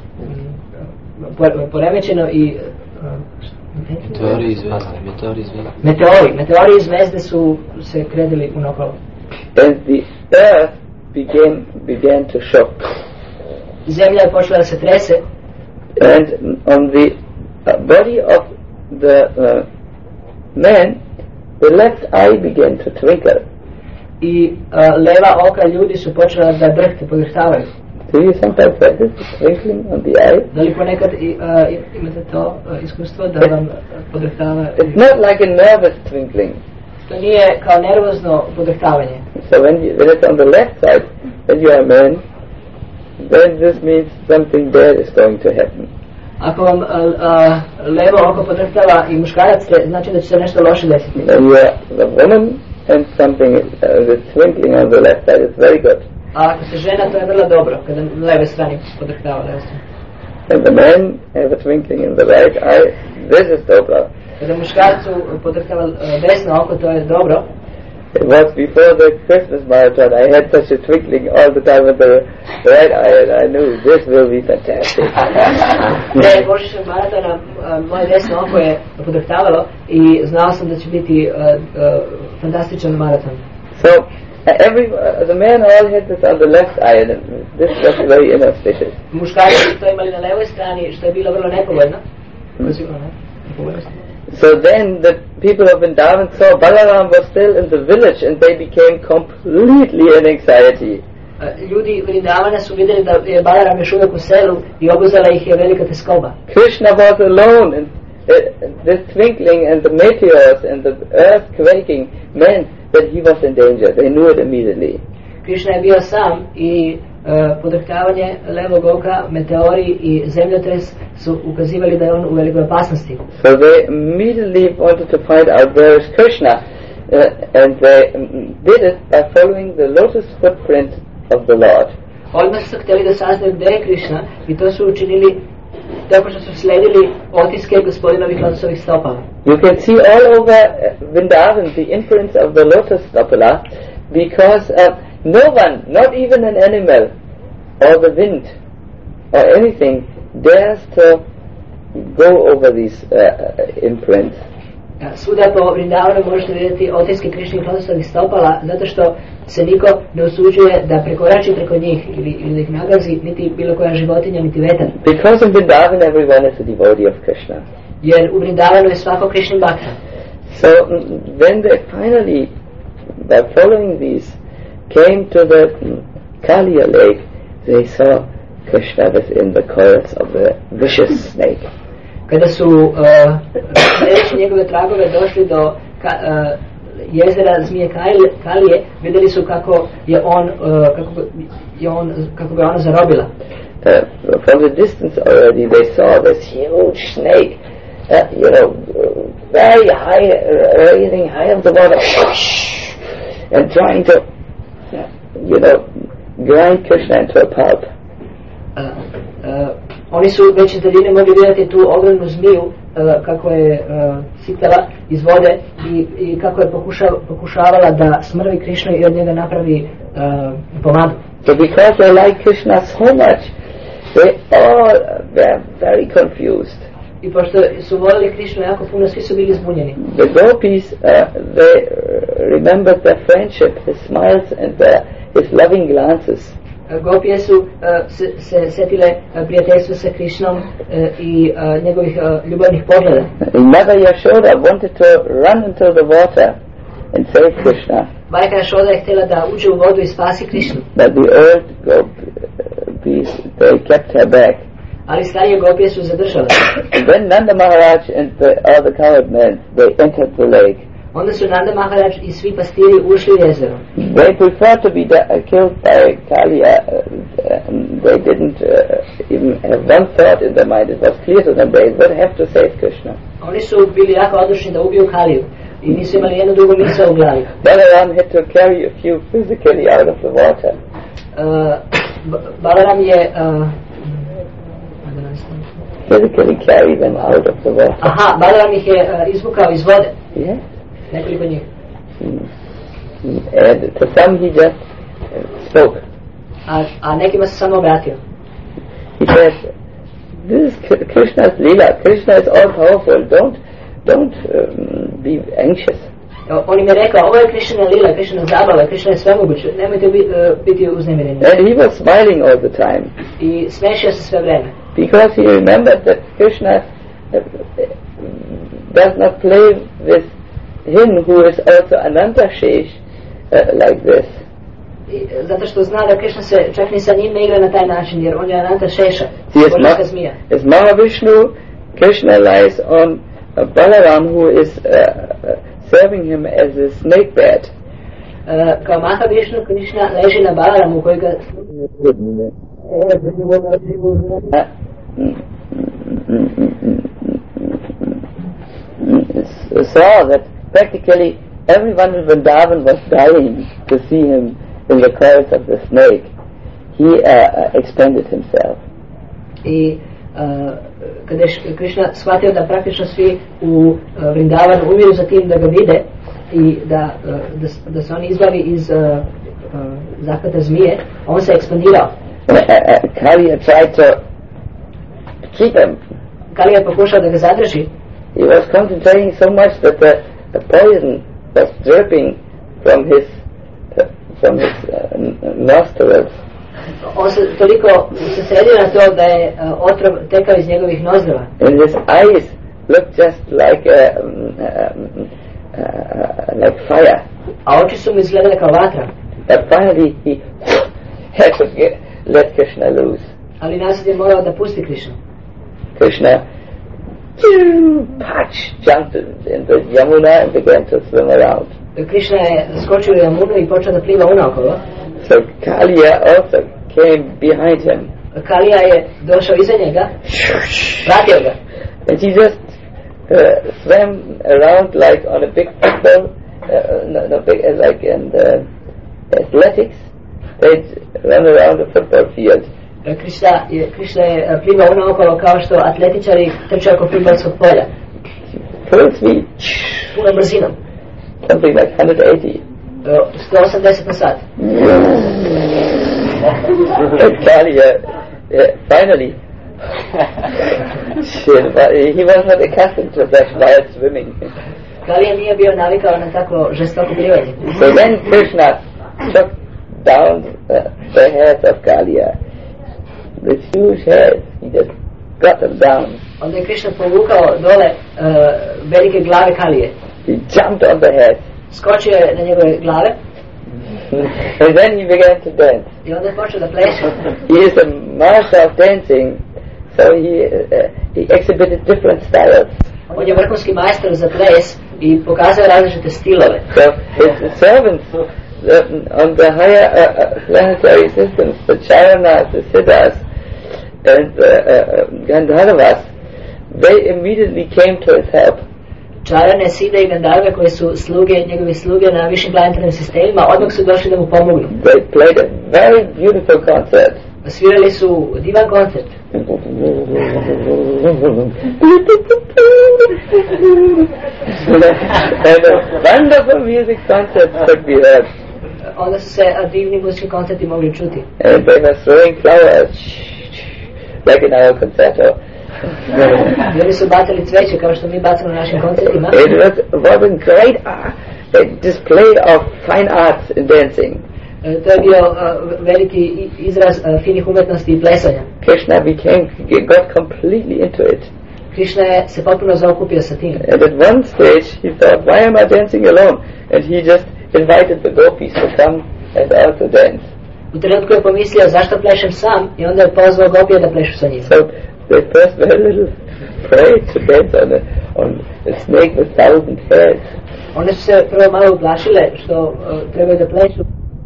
[SPEAKER 1] po, poremećeno i uh,
[SPEAKER 3] Meteori i zvezde, meteori i zvezde.
[SPEAKER 1] meteori, meteori i zvezde su se kredili unokolo.
[SPEAKER 2] And the earth began, began to shock.
[SPEAKER 1] Zemlja je počela da se trese.
[SPEAKER 2] And on the uh, body of the uh, man, the left eye began to twinkle.
[SPEAKER 1] I uh, leva oka ljudi su počela da drhte, podrhtavaju.
[SPEAKER 2] Do you sometimes have this twinkling on the eye?
[SPEAKER 1] Da li ponekad i, uh, imate to uh, iskustvo da vam uh, podrhtava?
[SPEAKER 2] It's not like a nervous twinkling.
[SPEAKER 1] To nije kao nervozno podrhtavanje.
[SPEAKER 2] So when, you, when it's on the left side, when you are a man, then this means something bad is going to happen.
[SPEAKER 1] Ako vam uh, uh, levo oko podrhtava i muškarac ste, znači da će se nešto loše desiti.
[SPEAKER 2] When you are a woman and something uh, the twinkling on the left side is very good.
[SPEAKER 1] A ako se žena, to je vrlo dobro, kada na leve strani podrhtava.
[SPEAKER 2] And the man has a twinkling in the right eye, this is dobra.
[SPEAKER 1] Kada muškarcu podrhtava uh, desno oko, to je dobro.
[SPEAKER 2] It was before the Christmas marathon. I had such a twinkling all the time with the right eye, and I knew this will be fantastic.
[SPEAKER 1] Ne, božićnog maratona, uh, moje desno oko je podrhtavalo i znao sam da će biti uh, uh, fantastičan maraton.
[SPEAKER 2] So uh, every uh, the man all had this on the left eye, and this was very inauspicious.
[SPEAKER 1] Muškarci su to imali na levoj strani, što je bilo vrlo nepovoljno.
[SPEAKER 2] So then the people of Vrindavan saw Balaram was still in the village, and they became completely in anxiety.
[SPEAKER 1] ljudi Vrindavana su vidjeli da je Balaram još uvijek u selu i obuzela ih je velika teskoba.
[SPEAKER 2] Krishna was alone, and uh, the twinkling and the meteors and the earth quaking meant that he was in danger. They knew it immediately.
[SPEAKER 1] Krishna je bio sam i uh, podrhtavanje levog oka, meteori i zemljotres su ukazivali da je on u velikoj opasnosti.
[SPEAKER 2] So they immediately wanted to find out where is Krishna, uh, and they um, did it by following the lotus footprint of the Lord.
[SPEAKER 1] Odmah su htjeli da saznaju gdje je Krishna i to su učinili tako što su sledili otiske gospodinovih lotosovih stopala.
[SPEAKER 2] You can see all over uh, Vrindavan the imprints of the lotus stopala, because uh, no one, not even an animal or the wind or anything, dares to go over these uh, imprints.
[SPEAKER 1] Svuda po Vrindavanu možete vidjeti otiske Krišnih lotosovih stopala, zato što se niko ne usuđuje da prekorači preko njih ili, ili da ih nagazi, niti bilo koja životinja, niti vetar.
[SPEAKER 2] Because in Vrindavan everyone is a devotee of Krishna.
[SPEAKER 1] Jer u Vrindavanu je svako Krišnin bhakta.
[SPEAKER 2] So when they finally, by following these, came to the Kaliya lake, they saw Krishna within the coils of the vicious snake.
[SPEAKER 1] Kada su uh, sljedeći njegove tragove došli do ka, uh, jezera zmije Kalije, vidjeli su kako je on, uh, kako je on, kako ga ona zarobila.
[SPEAKER 2] Uh, from the distance already they saw this huge snake, uh, you know, very high, uh, raising high of the water, and trying to, you know, grind Krishna into a pulp.
[SPEAKER 1] Uh, uh, oni su već iz daljine mogli vidjeti tu ogromnu zmiju uh, kako je uh, sipela iz vode i, i kako je pokušav, pokušavala da smrvi Krishnu i od njega napravi uh, pomadu.
[SPEAKER 2] So because they like Krishna so much, they all were very confused.
[SPEAKER 1] I pošto su volili Krishnu jako puno, svi su bili zbunjeni.
[SPEAKER 2] The gopis, uh, they remembered their friendship, his smiles and their, his loving glances.
[SPEAKER 1] Gopije su uh, se, se setile uh, prijateljstva sa Krishnom uh, i uh, njegovih uh, ljubavnih pogleda.
[SPEAKER 2] Mother Yashoda wanted to run into the water and save Krishna.
[SPEAKER 1] Majka Yashoda je htjela da uđe u vodu i spasi Krishnu.
[SPEAKER 2] But the old gopis, they kept her back.
[SPEAKER 1] Ali starije gopije su zadržale.
[SPEAKER 2] And then Nanda Maharaj and the other cowherd men, they entered the lake.
[SPEAKER 1] Onda su Nanda Maharaj i svi pastiri ušli u jezero.
[SPEAKER 2] They preferred to be da- uh, killed by Kaliya. Uh, they didn't uh, even have one thought in their mind. It was clear to them they would have to save Krishna.
[SPEAKER 1] Oni su bili jako odlučni da ubiju Kaliju i nisu imali jednu drugu misao u glavi.
[SPEAKER 2] Balaram had to carry a few physically out of the water.
[SPEAKER 1] Uh, B- Balaram je uh,
[SPEAKER 2] Physically carry them out of the water.
[SPEAKER 1] aha, Balaram ih je uh, izvukao iz vode.
[SPEAKER 2] Yes.
[SPEAKER 1] Nekoliko njih.
[SPEAKER 2] Mm. And to some he just uh, spoke.
[SPEAKER 1] A, a nekima se samo obratio.
[SPEAKER 2] He said, "This is K- Krishna's Leela. Krishna is all powerful. Don't, don't um, be anxious."
[SPEAKER 1] On im je rekao, ovo je Krishna lila, Krishna zabava, Krishna je svemoguć, nemojte bi, uh, biti uznemireni.
[SPEAKER 2] And he was smiling all the time
[SPEAKER 1] I smešio se sve vreme.
[SPEAKER 2] because he remembered that Krishna uh, does not play with him who is also Ananta Shesh uh, like this.
[SPEAKER 1] I, zato što zna da Krishna se čak ni sa njim ne igra na taj način, jer on je Ananta Šeša,
[SPEAKER 2] Yes,
[SPEAKER 1] božanska
[SPEAKER 2] Ma-
[SPEAKER 1] zmija.
[SPEAKER 2] as Mahavishnu, Krishna lies on uh, Balaram, who is uh, uh, serving him as a snake bat.
[SPEAKER 1] Uh, kao Mahavišnu, Krishna leži na Balaramu koji ga...
[SPEAKER 2] Saw that practically everyone in Vrindavan was dying to see him in the coils of the snake. He uh, uh, expanded himself.
[SPEAKER 1] I uh, kada je Krishna shvatio da praktično svi u uh, Vrindavanu umiru za tim da ga vide i da, uh, da, da se oni izbavi iz uh, uh, zahvata zmije, on se ekspandirao.
[SPEAKER 2] Uh, uh, Kaliya tried to keep him.
[SPEAKER 1] Kalija je pokušao da ga zadrži.
[SPEAKER 2] He was concentrating so much that the, the poison was dripping from his uh, from his uh, n- nostrils.
[SPEAKER 1] On se toliko se sredio na to da je uh, otrov tekao iz njegovih nozdrva.
[SPEAKER 2] And his eyes looked just like uh, um, um, uh, like fire.
[SPEAKER 1] A oči su mu izgledale kao vatra.
[SPEAKER 2] But finally he had to get, let Krishna loose.
[SPEAKER 1] Ali Nasad je morao da pusti Krishnu.
[SPEAKER 2] Krishna patch jumped in the Yamuna and began to swim around.
[SPEAKER 1] Krishna je skočio u Jamunu i počeo da pliva unaokolo.
[SPEAKER 2] So Kaliya also came behind him.
[SPEAKER 1] Kalija je došao iza njega, pratio ga.
[SPEAKER 2] And he just uh, swam around like on a big football, uh, no, no big, uh, like in the athletics. They'd run around a football field.
[SPEAKER 1] Krishna je, Krishna je plivao unaokolo kao što atletičari trče oko fudbalskog polja.
[SPEAKER 2] Full speed.
[SPEAKER 1] Punom brzinom.
[SPEAKER 2] Something like one hundred eighty.
[SPEAKER 1] sto osamdeset na sat.
[SPEAKER 2] And Kaliya, uh, finally, he was not accustomed to that wild swimming.
[SPEAKER 1] Kalija nije bio navikao na tako žestoko plivanje.
[SPEAKER 2] So then Krishna took down uh, the hairs of Kaliya. The huge hairs, he just got them down.
[SPEAKER 1] Onda je Krishna povukao dole uh, velike glave Kalije.
[SPEAKER 2] He jumped on the head.
[SPEAKER 1] Skočio je na njegove glave.
[SPEAKER 2] And then he began to dance.
[SPEAKER 1] I onda je počeo da pleše.
[SPEAKER 2] He is a master of dancing, so he uh, he exhibited different styles.
[SPEAKER 1] On je vrhunski majstor za ples i pokazao različite stilove.
[SPEAKER 2] So his servants uh, on the higher uh, planetary systems, the Charanas, the Siddhas, and the uh, uh, Gandharvas, they immediately came to his help.
[SPEAKER 1] Čarane, Side i Gandharve koji su sluge, njegovi sluge na višim planetarnim sistemima, odmah su došli da mu pomognu.
[SPEAKER 2] They played a very beautiful concert.
[SPEAKER 1] Svirali su divan koncert.
[SPEAKER 2] And a wonderful music concert could be heard.
[SPEAKER 1] Onda su se divni muzički koncerti mogli čuti.
[SPEAKER 2] And they were throwing flowers, like in our concerto.
[SPEAKER 1] Ljudi su bacali cveće kao što mi bacamo na našim koncertima.
[SPEAKER 2] It was, was a great uh, display of fine arts in dancing.
[SPEAKER 1] To je bio uh, veliki izraz uh, finih umetnosti i plesanja.
[SPEAKER 2] Krishna became, got completely into it.
[SPEAKER 1] Krishna je se potpuno zaokupio sa tim.
[SPEAKER 2] And at one stage he thought, why am I dancing alone? And he just invited the gopis to come and also dance.
[SPEAKER 1] U trenutku je pomislio zašto plešem sam i onda je pozvao gopije da plešu sa njim.
[SPEAKER 2] So they first were a little afraid to dance on a, on a snake with thousand heads.
[SPEAKER 1] One su se prvo malo uplašile što uh, trebaju da plešu.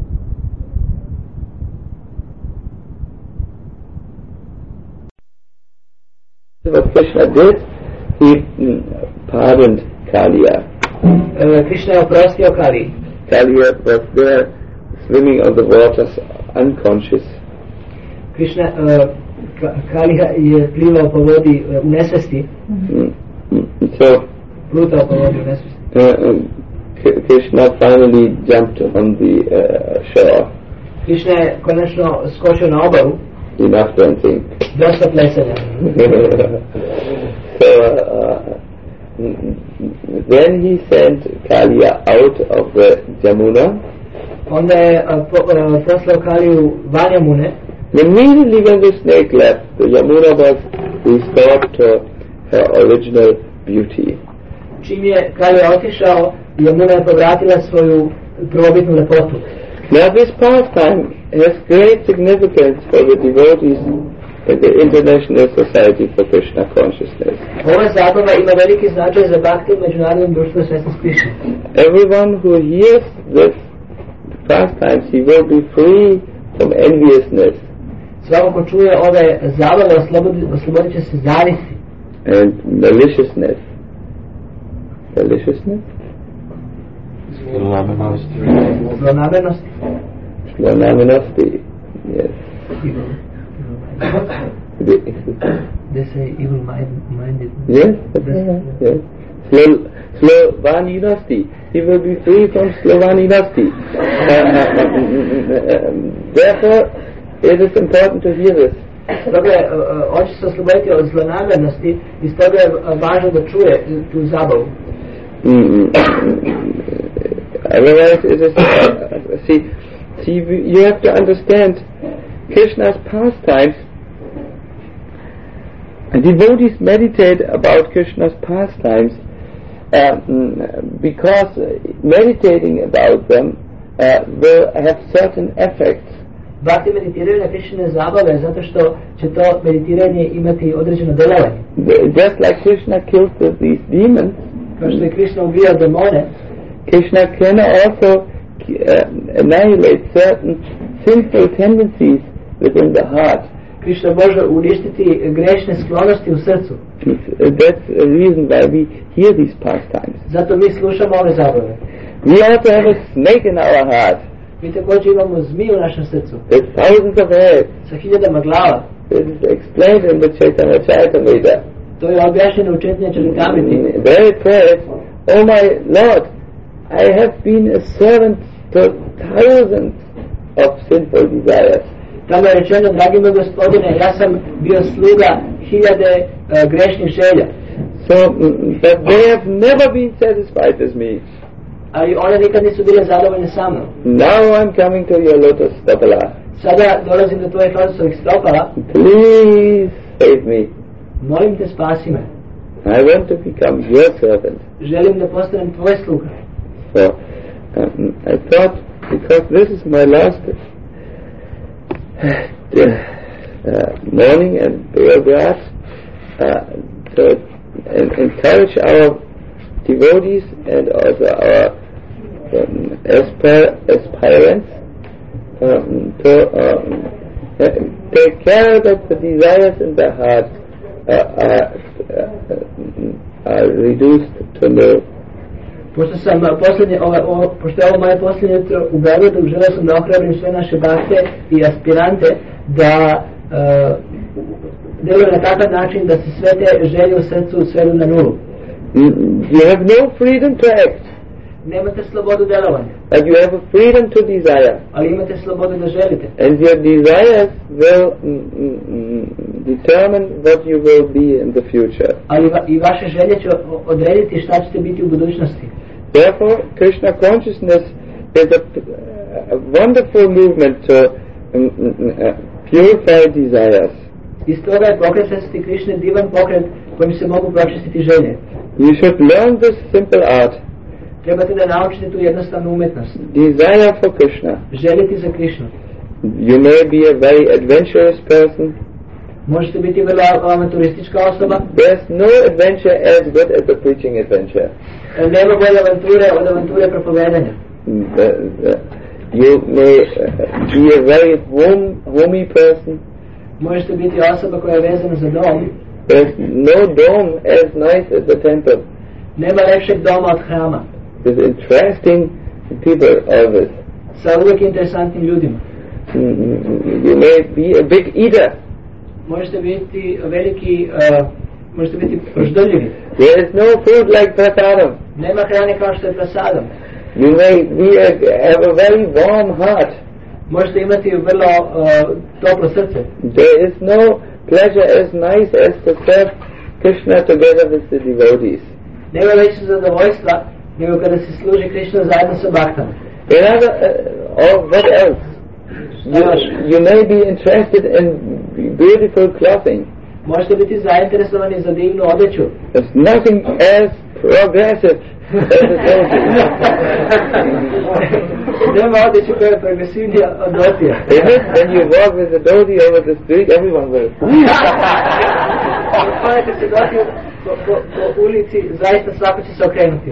[SPEAKER 2] What Krishna did, he mm, pardoned Kaliya.
[SPEAKER 1] Uh, Krishna je oprostio Kaliji.
[SPEAKER 2] Kaliya was there swimming on the waters unconscious.
[SPEAKER 1] Krishna, uh, Kalija je plivao po vodi uh, u nesvesti.
[SPEAKER 2] Mm, mm, so
[SPEAKER 1] Plutao po vodi u nesvesti.
[SPEAKER 2] uh, um, Krishna finally jumped on the uh, shore.
[SPEAKER 1] Krishna je konačno skočio na obalu.
[SPEAKER 2] Enough dancing.
[SPEAKER 1] Dosta plesanja.
[SPEAKER 2] So uh, then he sent Kaliya out of the Jamuna.
[SPEAKER 1] Onda je uh, po, uh, poslao Kaliju van Jamune.
[SPEAKER 2] Immediately when the snake left, the Yamuna was restored to her original beauty.
[SPEAKER 1] Čim je Kalija otišao, Jamuna je povratila svoju prvobitnu lepotu.
[SPEAKER 2] Now this pastime has great significance for the devotees in the International Society for Krishna Consciousness.
[SPEAKER 1] Ova zabava ima veliki značaj za bhakti u međunarodnom društvu svjesnosti Krishne.
[SPEAKER 2] Everyone who hears this pastimes, he will be free from enviousness.
[SPEAKER 1] Svako ko čuje ove zabave oslobodit, oslobodit će se zavisti.
[SPEAKER 2] And maliciousness. Maliciousness?
[SPEAKER 3] Zlonamernosti.
[SPEAKER 1] Zlonamernosti.
[SPEAKER 2] Zlonamernosti, yes.
[SPEAKER 1] They say evil minded.
[SPEAKER 2] Yes, yes. Slo- Slovaninasti. He will be free from Slovaninasti. Therefore, it is important to hear this.
[SPEAKER 1] Stoga je, on će se osloboditi od zlonamernosti i stoga je važno da čuje tu zabavu.
[SPEAKER 2] Mm-hmm. Otherwise, it is. Uh, see, see, you have to understand Krishna's pastimes. And devotees meditate about Krishna's pastimes um, because meditating about them uh, will have certain effects
[SPEAKER 1] Bhakti meditiraju na Krišnine zabave zato što će to meditiranje imati određeno delovanje.
[SPEAKER 2] Just like Krishna kills the, these demons,
[SPEAKER 1] kao što je Krishna ubijao demone,
[SPEAKER 2] Krishna can also uh, annihilate certain sinful tendencies within the heart.
[SPEAKER 1] Krishna može uništiti grešne sklonosti u srcu.
[SPEAKER 2] That's a reason why we hear these pastimes.
[SPEAKER 1] Zato mi slušamo ove zabave.
[SPEAKER 2] We also have a snake in our heart.
[SPEAKER 1] Mi također imamo zmiju u našem srcu.
[SPEAKER 2] There's thousands of heads.
[SPEAKER 1] Sa hiljadama glava.
[SPEAKER 2] This is explained in the Chaitanya Charitamrita.
[SPEAKER 1] To je objašnjeno u Chaitanya Charitamriti.
[SPEAKER 2] There it says, "Oh my Lord, I have been a servant to thousands of sinful desires."
[SPEAKER 1] Tamo je rečeno, dragi moj gospodine, ja sam bio sluga hiljade uh, grešnih želja.
[SPEAKER 2] So, but they have never been satisfied with me.
[SPEAKER 1] Ali one nikad nisu bile zadovoljne sa mnom.
[SPEAKER 2] Now I'm coming to your lotus stopala.
[SPEAKER 1] Sada dolazim do tvojih lotosovih stopala.
[SPEAKER 2] Please save me.
[SPEAKER 1] Molim te, spasi me.
[SPEAKER 2] I want to become your servant.
[SPEAKER 1] Želim da postanem tvoj sluga.
[SPEAKER 2] So, um, I thought, because this is my last uh, morning and Beograd, uh, to uh, encourage our devotees and also our um, aspir- aspirants um, to um, uh, take care that the desires in the heart uh, are, uh, are reduced to no.
[SPEAKER 1] Pošto sam posljednje, ovo, ovo, pošto je ovo moje posljednje jutro u Beogradu, želeo sam da ohrabrim sve naše bakte i aspirante da uh, deluju na takav način da se sve te želje u srcu svedu na nulu.
[SPEAKER 2] You have no freedom to act.
[SPEAKER 1] Nemate slobodu delovanja.
[SPEAKER 2] But you have a freedom to desire.
[SPEAKER 1] Ali imate slobodu da želite.
[SPEAKER 2] And your desires will mm, mm, determine what you will be in the future.
[SPEAKER 1] Ali va, i vaše želje će odrediti šta ćete biti u budućnosti.
[SPEAKER 2] Therefore, Krishna consciousness is a, a wonderful movement to um, uh, purify desires.
[SPEAKER 1] Iz toga je pokret svesti Krišne divan pokret kojim se mogu pročistiti želje.
[SPEAKER 2] You should learn this simple art.
[SPEAKER 1] Trebate da naučite tu jednostavnu umetnost.
[SPEAKER 2] Desire for Krishna.
[SPEAKER 1] Željeti za Krišnu.
[SPEAKER 2] You may be a very adventurous person.
[SPEAKER 1] Možete biti vrlo avanturistička osoba.
[SPEAKER 2] There's no adventure as good as a preaching adventure.
[SPEAKER 1] Nema bolje avanture od avanture propovedanja.
[SPEAKER 2] The, the, you may uh, be a very home, homey person.
[SPEAKER 1] Možete biti osoba koja je vezana za dom.
[SPEAKER 2] There's no dome as nice as the temple.
[SPEAKER 1] Nema lepšeg doma od hrama.
[SPEAKER 2] With interesting people always.
[SPEAKER 1] Sa uvijek interesantnim ljudima.
[SPEAKER 2] You may be a big eater.
[SPEAKER 1] Možete biti veliki, uh, možete biti ždrljivi.
[SPEAKER 2] There is no food like prasadam.
[SPEAKER 1] Nema hrane kao što je prasadam.
[SPEAKER 2] You may be a, have a very warm heart.
[SPEAKER 1] Možete imati vrlo uh, toplo srce.
[SPEAKER 2] There is no pleasure as nice as to serve Krishna together with the devotees.
[SPEAKER 1] Nema veće zadovoljstva nego kada se služi Krishna zajedno sa baktama.
[SPEAKER 2] Another, uh, or what else? You, you may be interested in beautiful clothing.
[SPEAKER 1] Možete biti zainteresovani za divnu odeću.
[SPEAKER 2] There's nothing as progressive as a devotee.
[SPEAKER 1] Nema odeću koja je progresivnija od dotija.
[SPEAKER 2] When you walk with a dhoti over the street, everyone will.
[SPEAKER 1] Kada se dotiju po, po, po ulici, zaista svako će se okrenuti.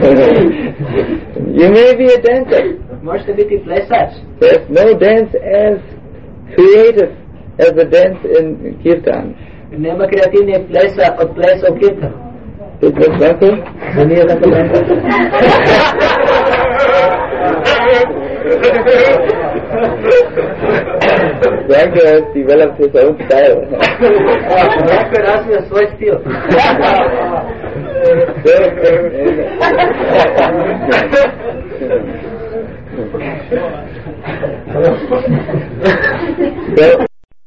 [SPEAKER 2] You may be a dancer.
[SPEAKER 1] Možete biti plesač.
[SPEAKER 2] There's no dance as creative as the dance in Kirtan.
[SPEAKER 1] Nema kreativnijeg plesa od plesa u Kirtanu.
[SPEAKER 2] Is that something?
[SPEAKER 1] Da nije tako lepo.
[SPEAKER 2] Ranka has developed his own style.
[SPEAKER 1] Ranka je razvio svoj stil. So,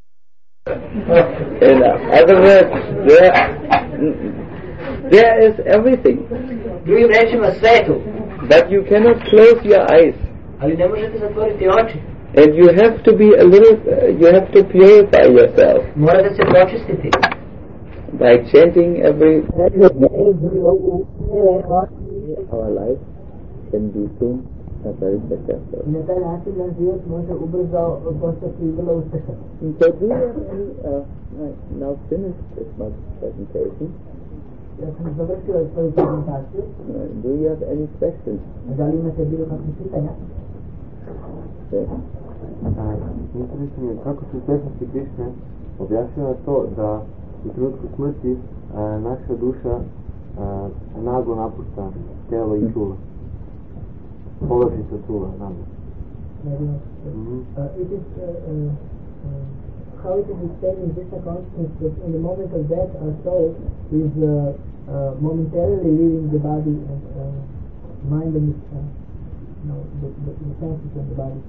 [SPEAKER 1] in other words, there, there is everything. Drugim rečima sve tu.
[SPEAKER 2] But you cannot close your eyes.
[SPEAKER 1] Ali ne možete zatvoriti oči.
[SPEAKER 2] And you have to be a little, uh, you have to purify yourself.
[SPEAKER 1] Morate se pročistiti.
[SPEAKER 2] By chanting every... Our life can be soon not very successful.
[SPEAKER 1] I na taj način naš život može ubrzo postati vrlo uspešan.
[SPEAKER 2] So do you have any, uh, I now finished this my presentation.
[SPEAKER 1] Ja sam završila svoju prezentaciju.
[SPEAKER 2] Uh, do you have any questions?
[SPEAKER 1] Da li imate bilo kakve pitanja?
[SPEAKER 2] Yes.
[SPEAKER 4] Interesuje me kako se u svjesnosti Krišne objašnjava to da u trenutku smrti uh, naša duša uh, naglo napušta telo i čula. Polazi se čula, naglo.
[SPEAKER 1] Mm-hmm. Uh, it is, uh, uh, uh, how it is explained in Krishna consciousness that in the moment of death our soul is uh, uh, momentarily leaving the body and uh, mind and uh, no, the, the, the senses of the body.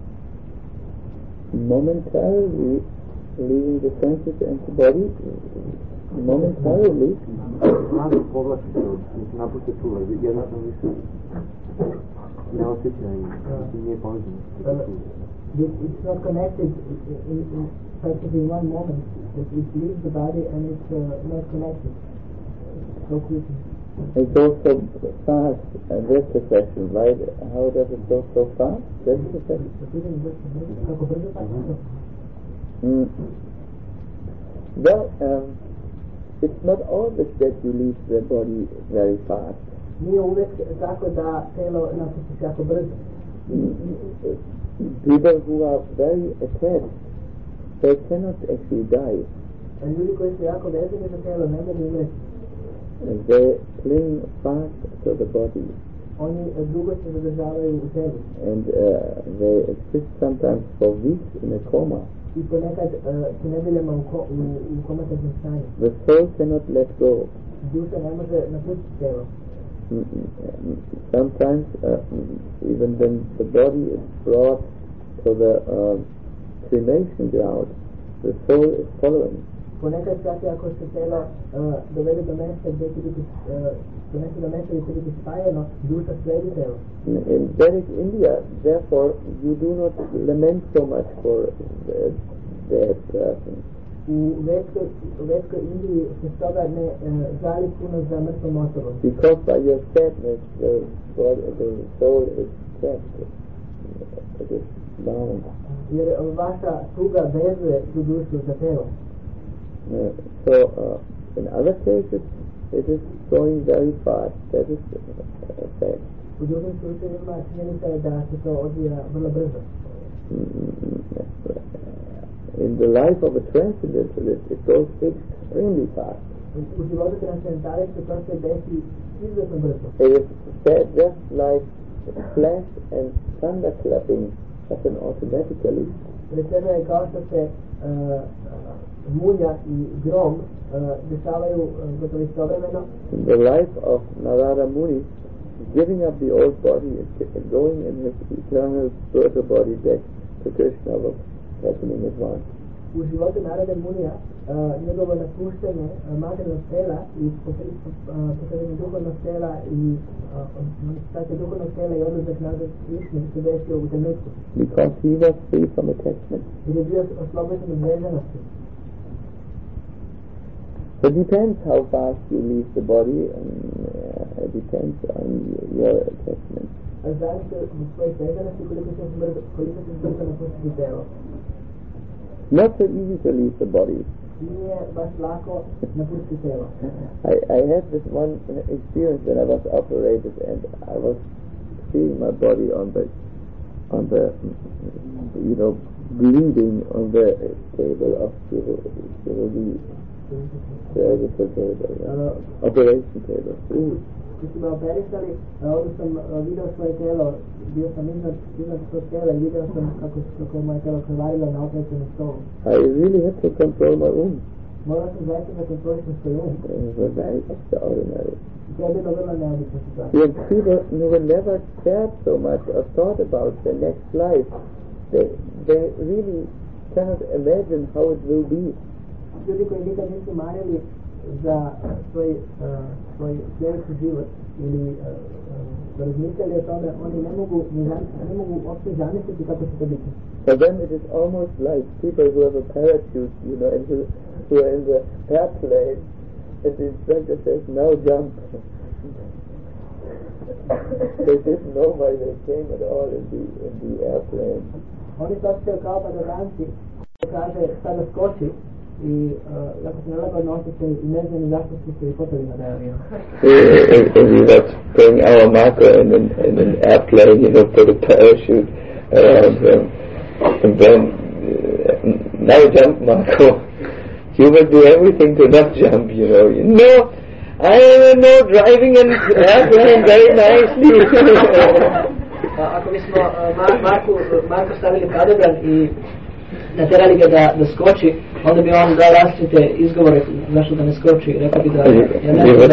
[SPEAKER 2] Momentarily leaving the senses and the body, momentarily.
[SPEAKER 4] Naglo povlači se, napušta čula, jednostavno više ne osjeća i nije povezano.
[SPEAKER 1] It's not connected in, in, in practically in one moment. It, it leaves the body and it's uh, not connected so quickly.
[SPEAKER 2] It goes so fast, and that's the question. Why? How does it go so fast? That's the question. Mm. Well, um, it's not always that you leave the body very fast.
[SPEAKER 1] Nije uvek tako da telo napusti jako brzo.
[SPEAKER 2] People who are very attached, they cannot actually die.
[SPEAKER 1] Ljudi koji su jako vezani za telo ne mogu umreti.
[SPEAKER 2] They cling fast to the body.
[SPEAKER 1] Oni dugo se zadržavaju u telu.
[SPEAKER 2] And uh, they exist sometimes for weeks in a coma.
[SPEAKER 1] I ponekad su nedeljama u, ko, u, u komatoznom stanju.
[SPEAKER 2] The soul cannot let go.
[SPEAKER 1] Duša ne može napustiti telo.
[SPEAKER 2] Sometimes uh, even when the body is brought to the uh, cremation ground, the soul is following.
[SPEAKER 1] Ponekad čak i ako se telo uh, dovede do mjesta gdje će biti uh, donese do mjesta gdje će biti spajeno, duša slijedi telo.
[SPEAKER 2] In Vedic India, therefore, you do not lament so much for the dead person.
[SPEAKER 1] U Vedskoj Indiji se stoga ne uh, žali puno za mrtvom osobom.
[SPEAKER 2] Because by your sadness, the, the soul is trapped. It is bound.
[SPEAKER 1] Jer vaša tuga vezuje tu dušu za telo.
[SPEAKER 2] Uh, so, uh, in other cases, it is going very fast. That is a uh, fact.
[SPEAKER 1] U drugim slučajevima činjenica je da se to odvija vrlo brzo.
[SPEAKER 2] In the life of a transcendentalist, it goes extremely fast.
[SPEAKER 1] U životu transcendentalista to se desi izuzetno brzo.
[SPEAKER 2] It is said just like flash and thunder clapping happen automatically.
[SPEAKER 1] Rečeno je kao što se uh, munja i grom uh, dešavaju uh, gotovo istovremeno.
[SPEAKER 2] In the life of Narada Muni, giving up the old body and going in his eternal spiritual body back to Krishna was happening at once.
[SPEAKER 1] U životu Narada Munija uh, njegovo napuštanje uh, materijalnog tela i pokretanje uh, duhovnog tela i uh, duhovnog tela i odlazak nazad Krishni se desio u trenutku.
[SPEAKER 2] Because he was free from attachment.
[SPEAKER 1] Jer je bio oslobođen od vezanosti.
[SPEAKER 2] It depends how fast you leave the body, and uh, it depends on your attachment.
[SPEAKER 1] A zavisi od svojih vezanosti koliko se koliko se brzo napustiti telo.
[SPEAKER 2] Not so easy to leave the body.
[SPEAKER 1] Nije baš lako napustiti telo.
[SPEAKER 2] I, I had this one experience when I was operated, and I was seeing my body on the, on the, you know, bleeding on the table of chirurgy, surgical table, yeah. Operation table.
[SPEAKER 1] Kad su me operisali, ovdje sam vidio svoje telo, bio sam iznad, iznad svog tela i vidio sam kako, kako moje telo krvarilo na operacijnom stolu.
[SPEAKER 2] I really had to control my room.
[SPEAKER 1] Morao sam zaista da kontrolišem svoj um.
[SPEAKER 2] It was very extraordinary.
[SPEAKER 1] To je bilo vrlo neobična situacija.
[SPEAKER 2] When people who never cared so much or thought about the next life, they, they really cannot imagine how it will be.
[SPEAKER 1] Ljudi koji nikad nisu marili za svoj, uh, svoj sljedeći život ili uh, uh, razmišljali o tome, oni ne mogu, ne mogu uopće zamisliti kako će to biti.
[SPEAKER 2] For them it is almost like people who have a parachute, you know, and who, who are in the airplane, and the instructor says, now jump. They didn't know why they came at all in the in the airplane.
[SPEAKER 1] Oni se osjećaju kao padobranci, kaže sada skoči i uh, ako se nelagodno osjećaju i ne znaju zašto su se i potali na taj avion.
[SPEAKER 2] And we were putting our Marco in an, in an airplane, you know, put a parachute around him. And then, uh, now jump, Marco. You will do everything to not jump, you know. You know, I know driving an airplane very nicely.
[SPEAKER 1] Ako bismo uh, Marku, Marku stavili padobran i naterali ga da, da skoči, onda bi on dao različite izgovore zašto da ne skoči, rekao bi da ja ne znam da...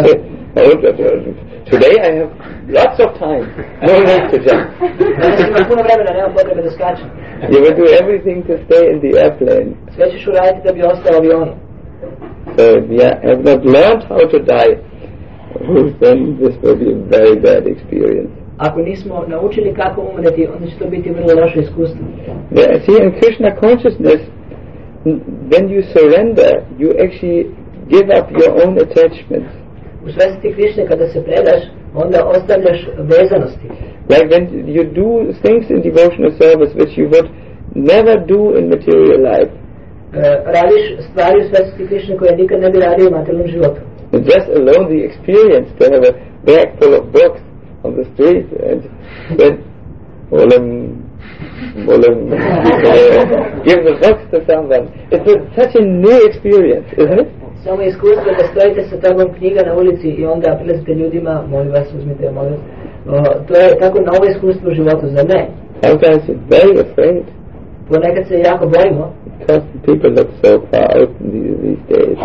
[SPEAKER 2] Today I have lots of time, no need to jump.
[SPEAKER 1] Danas imam puno vremena, nemam potrebe da skačem.
[SPEAKER 2] You will do everything to stay in the airplane.
[SPEAKER 1] Sve ćeš uraditi da bi ostao u avionu.
[SPEAKER 2] So if you have not learned how to die, then this will be a very bad experience.
[SPEAKER 1] Ako nismo naučili kako umreti, onda će to biti vrlo loše iskustvo.
[SPEAKER 2] Yeah, see, in Krishna consciousness, when you surrender, you actually give up your own attachments.
[SPEAKER 1] U svesti Krišne, kada se predaš, onda ostavljaš vezanosti.
[SPEAKER 2] Like when you do things in devotional service which you would never do in material life.
[SPEAKER 1] Uh, radiš stvari u svesti Krišne koje nikad ne bi radio u materijalnom životu.
[SPEAKER 2] And just alone the experience to have a bag full of books on the street and then Olam, Olam, give the books to someone. It's a, such a new experience, isn't it?
[SPEAKER 1] Samo iskustvo da stojite sa tobom knjiga na ulici i onda prilazite ljudima, molim vas, uzmite, molim vas. Uh, to je tako novo iskustvo u životu, za ne?
[SPEAKER 2] Sometimes you're very afraid.
[SPEAKER 1] Ponekad se jako bojimo.
[SPEAKER 2] Because people look so proud these, these days.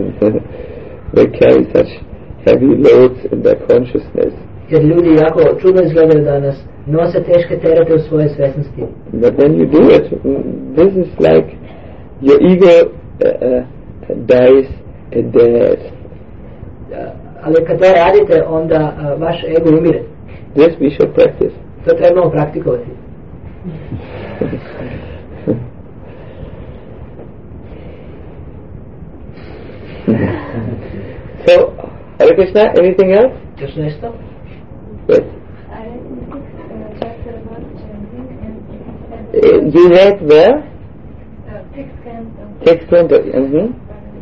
[SPEAKER 2] They carry such heavy loads in their consciousness.
[SPEAKER 1] Jer ljudi jako čudno izgledaju danas, nose teške terete u svoje svjesnosti.
[SPEAKER 2] But when you do it, this is like your ego uh, uh, dies a death.
[SPEAKER 1] Ali kad to radite, onda uh, vaš ego umire.
[SPEAKER 2] This we should practice.
[SPEAKER 1] To trebamo praktikovati.
[SPEAKER 2] So, Hare Krishna, anything else?
[SPEAKER 1] Još nešto?
[SPEAKER 2] Yes. Uh, you read where?
[SPEAKER 5] Uh, sixth canto.
[SPEAKER 2] Sixth canto. Mm-hmm.
[SPEAKER 5] And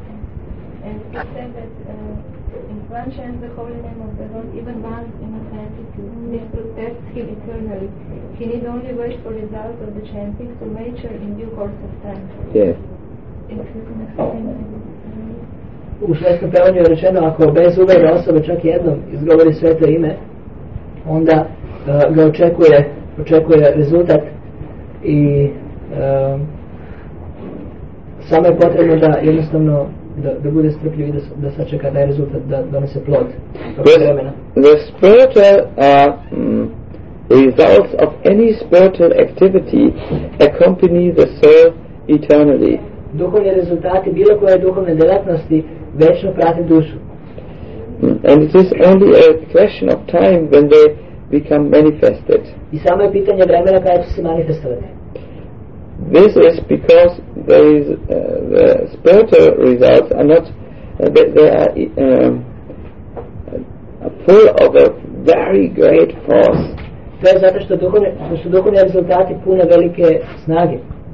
[SPEAKER 5] it said that uh, in one chant the holy name of the Lord, even once in a platitude, this protects him eternally. He need only wait for results of the chanting to mature in due course of time.
[SPEAKER 2] Yes.
[SPEAKER 5] If you can explain that.
[SPEAKER 1] U švedskom prevodu je rečeno, ako bez uvede osoba čak jednom izgovori sveto ime, onda uh, ga očekuje, očekuje rezultat i uh, samo je potrebno da jednostavno da, da bude strpljiv i da, da sačeka taj rezultat, da donese plod tog vremena.
[SPEAKER 2] The spiritual uh, mm, results of any spiritual activity accompany the soul eternally.
[SPEAKER 1] Duhovni rezultati bilo koje duhovne djelatnosti večno prati dušu.
[SPEAKER 2] And it is only a question of time when they become manifested.
[SPEAKER 1] I samo je pitanje vremena kada će se manifestovati.
[SPEAKER 2] This is because there is uh, the spiritual results are not uh, they, they are um, full of a very great force.
[SPEAKER 1] To je zato što duhovne, što duhovni rezultati pune velike snage.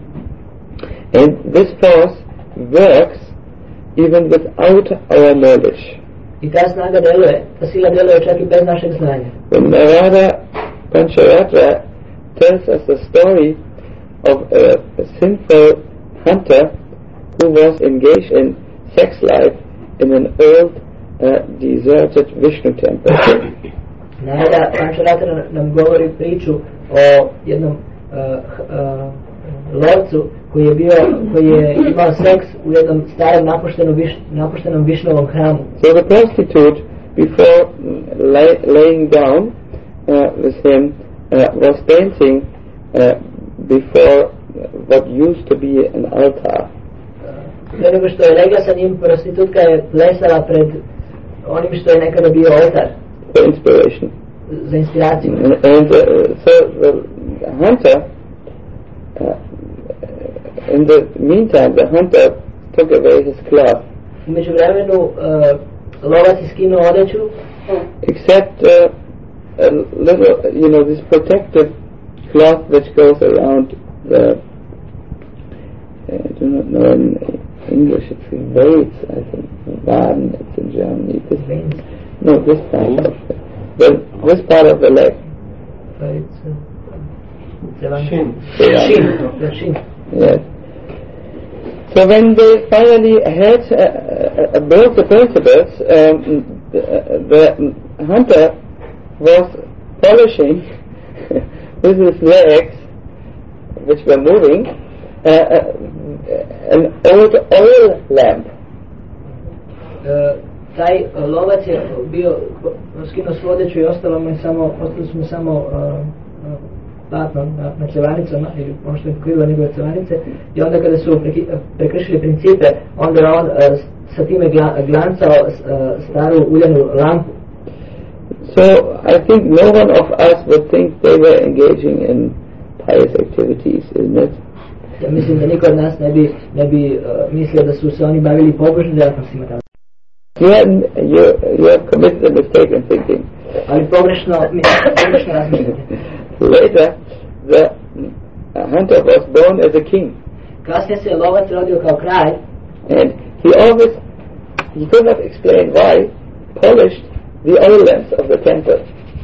[SPEAKER 2] And this force works even without our knowledge.
[SPEAKER 1] I ta snaga djeluje, ta sila djeluje čak i bez našeg znanja.
[SPEAKER 2] When Narada Pancharatra tells us the story of a, a sinful hunter who was engaged in sex life in an old uh, deserted Vishnu temple.
[SPEAKER 1] Narada Pancharatra nam govori priču o jednom uh, uh, lovcu koji je bio, koji je imao seks u jednom starom napuštenom, viš, napuštenom Višnovom hramu.
[SPEAKER 2] So the prostitute, before lay, laying down uh, with him, uh, was dancing uh, before what used to be an altar.
[SPEAKER 1] Prije nego što je legla sa njim, prostitutka je plesala pred onim što je nekada bio oltar.
[SPEAKER 2] For inspiration.
[SPEAKER 1] Za inspiraciju.
[SPEAKER 2] And, and uh, so the hunter, uh, in the meantime, the hunter took away his cloth.
[SPEAKER 1] U međuvremenu uh, lovac je skinuo odeću.
[SPEAKER 2] Except uh, a little, you know, this protective cloth which goes around the, I do not know in English, it's weights, I think, Waden, it's in Germany. This, no, this part of the, the, this part of the leg.
[SPEAKER 1] Shin.
[SPEAKER 2] Shin.
[SPEAKER 1] Shin.
[SPEAKER 2] Yes. So when they finally had uh, uh, built the principles, um, the, the hunter was polishing with his legs, which were moving, uh, uh, an old oil lamp.
[SPEAKER 1] Uh, taj uh, lovac je bio skinuo s vodeću i ostalo mu je samo, ostali su mu samo uh, uh, platno na, na cevanicama ili ono što je pokrivilo njegove cevanice, i onda kada su preki, prekršili principe, onda je on uh, sa time gla, glancao uh, staru uljanu lampu.
[SPEAKER 2] So I think no one of us would think they were engaging in pious activities, isn't it?
[SPEAKER 1] Ja mislim da niko od nas ne bi, ne bi uh, mislio da su se oni bavili pobožnim djelatnostima tamo.
[SPEAKER 2] You have, you, you have committed a mistake in thinking.
[SPEAKER 1] Ali pogrešno, pogrešno razmišljate.
[SPEAKER 2] Later, the hunter was born as a king.
[SPEAKER 1] Kasnije se lovac rodio kao kralj.
[SPEAKER 2] And he always, he could not explain why, polished the oil lamps of the temple.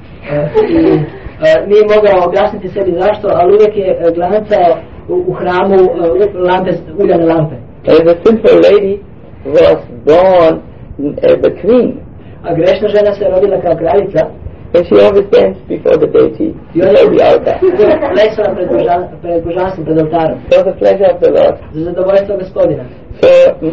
[SPEAKER 1] Uh, I uh, nije mogao objasniti sebi zašto, ali uvijek je uh, glancao u, u hramu uh, lampe, uljane lampe.
[SPEAKER 2] And the sinful lady was born as a queen.
[SPEAKER 1] A grešna žena se rodila kao kraljica.
[SPEAKER 2] And she always danced before the deity, before the altar.
[SPEAKER 1] Plesala pred, božan, pred božanstvom, pred oltarom.
[SPEAKER 2] For the pleasure of the Lord.
[SPEAKER 1] Za zadovoljstvo Gospodina.
[SPEAKER 2] So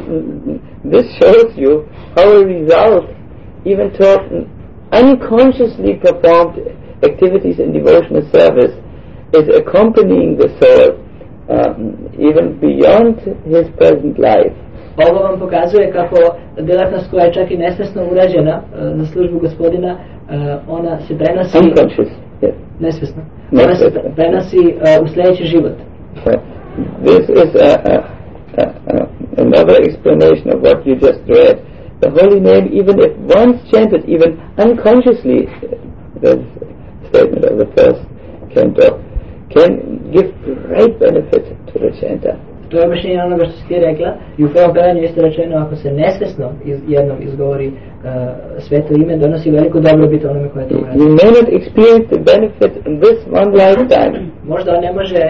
[SPEAKER 2] mm, this shows you how a result, even to unconsciously performed activities in devotional service, is accompanying the soul um, even beyond his present life.
[SPEAKER 1] Ovo vam pokazuje kako djelatnost koja je čak i nesvjesno urađena uh, za službu Gospodina, uh, ona se prenosi
[SPEAKER 2] unconscious, yes.
[SPEAKER 1] nesvjesno. Ona se prenosi uh, u sljedeći život.
[SPEAKER 2] So, this is a, a, a, a, another explanation of what you just read. The holy name, even if once chanted, even unconsciously, the statement of the first canto, can give great benefit to the chanter.
[SPEAKER 1] To je objašnjenje onoga što si ti rekla, i u prvom pevanju isto rečeno, ako se nesvjesno iz, jednom izgovori uh, sveto ime, donosi veliku dobrobit onome koje to uradi.
[SPEAKER 2] You may not experience the benefit in this one lifetime.
[SPEAKER 1] Možda on ne može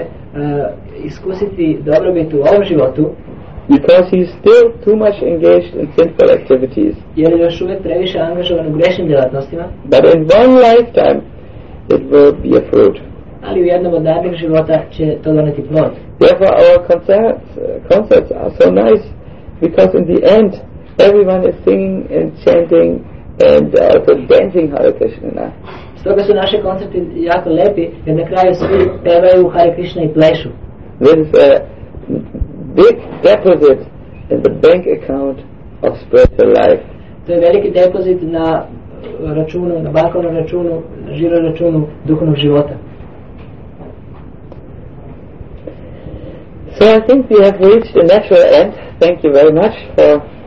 [SPEAKER 1] uh, iskusiti dobrobit u ovom životu,
[SPEAKER 2] because he is still too much engaged in sinful activities.
[SPEAKER 1] Jer je još uvijek previše angažovan u grešnim djelatnostima.
[SPEAKER 2] But in one lifetime it will be a fruit.
[SPEAKER 1] Ali u jednom od danih života će to doneti plod.
[SPEAKER 2] Therefore our concerts, uh, concerts are so nice, because in the end everyone is singing and chanting and also dancing Hare Krishna.
[SPEAKER 1] Stoga su naši koncerti jako lepi, jer na kraju svi pevaju Hare Krishna i plešu.
[SPEAKER 2] There is a big deposit in the bank account of spiritual life.
[SPEAKER 1] To je veliki depozit na računu, na bankovnom računu, na žiro računu duhovnog života.
[SPEAKER 2] So I think we have reached a natural end. Thank you very much for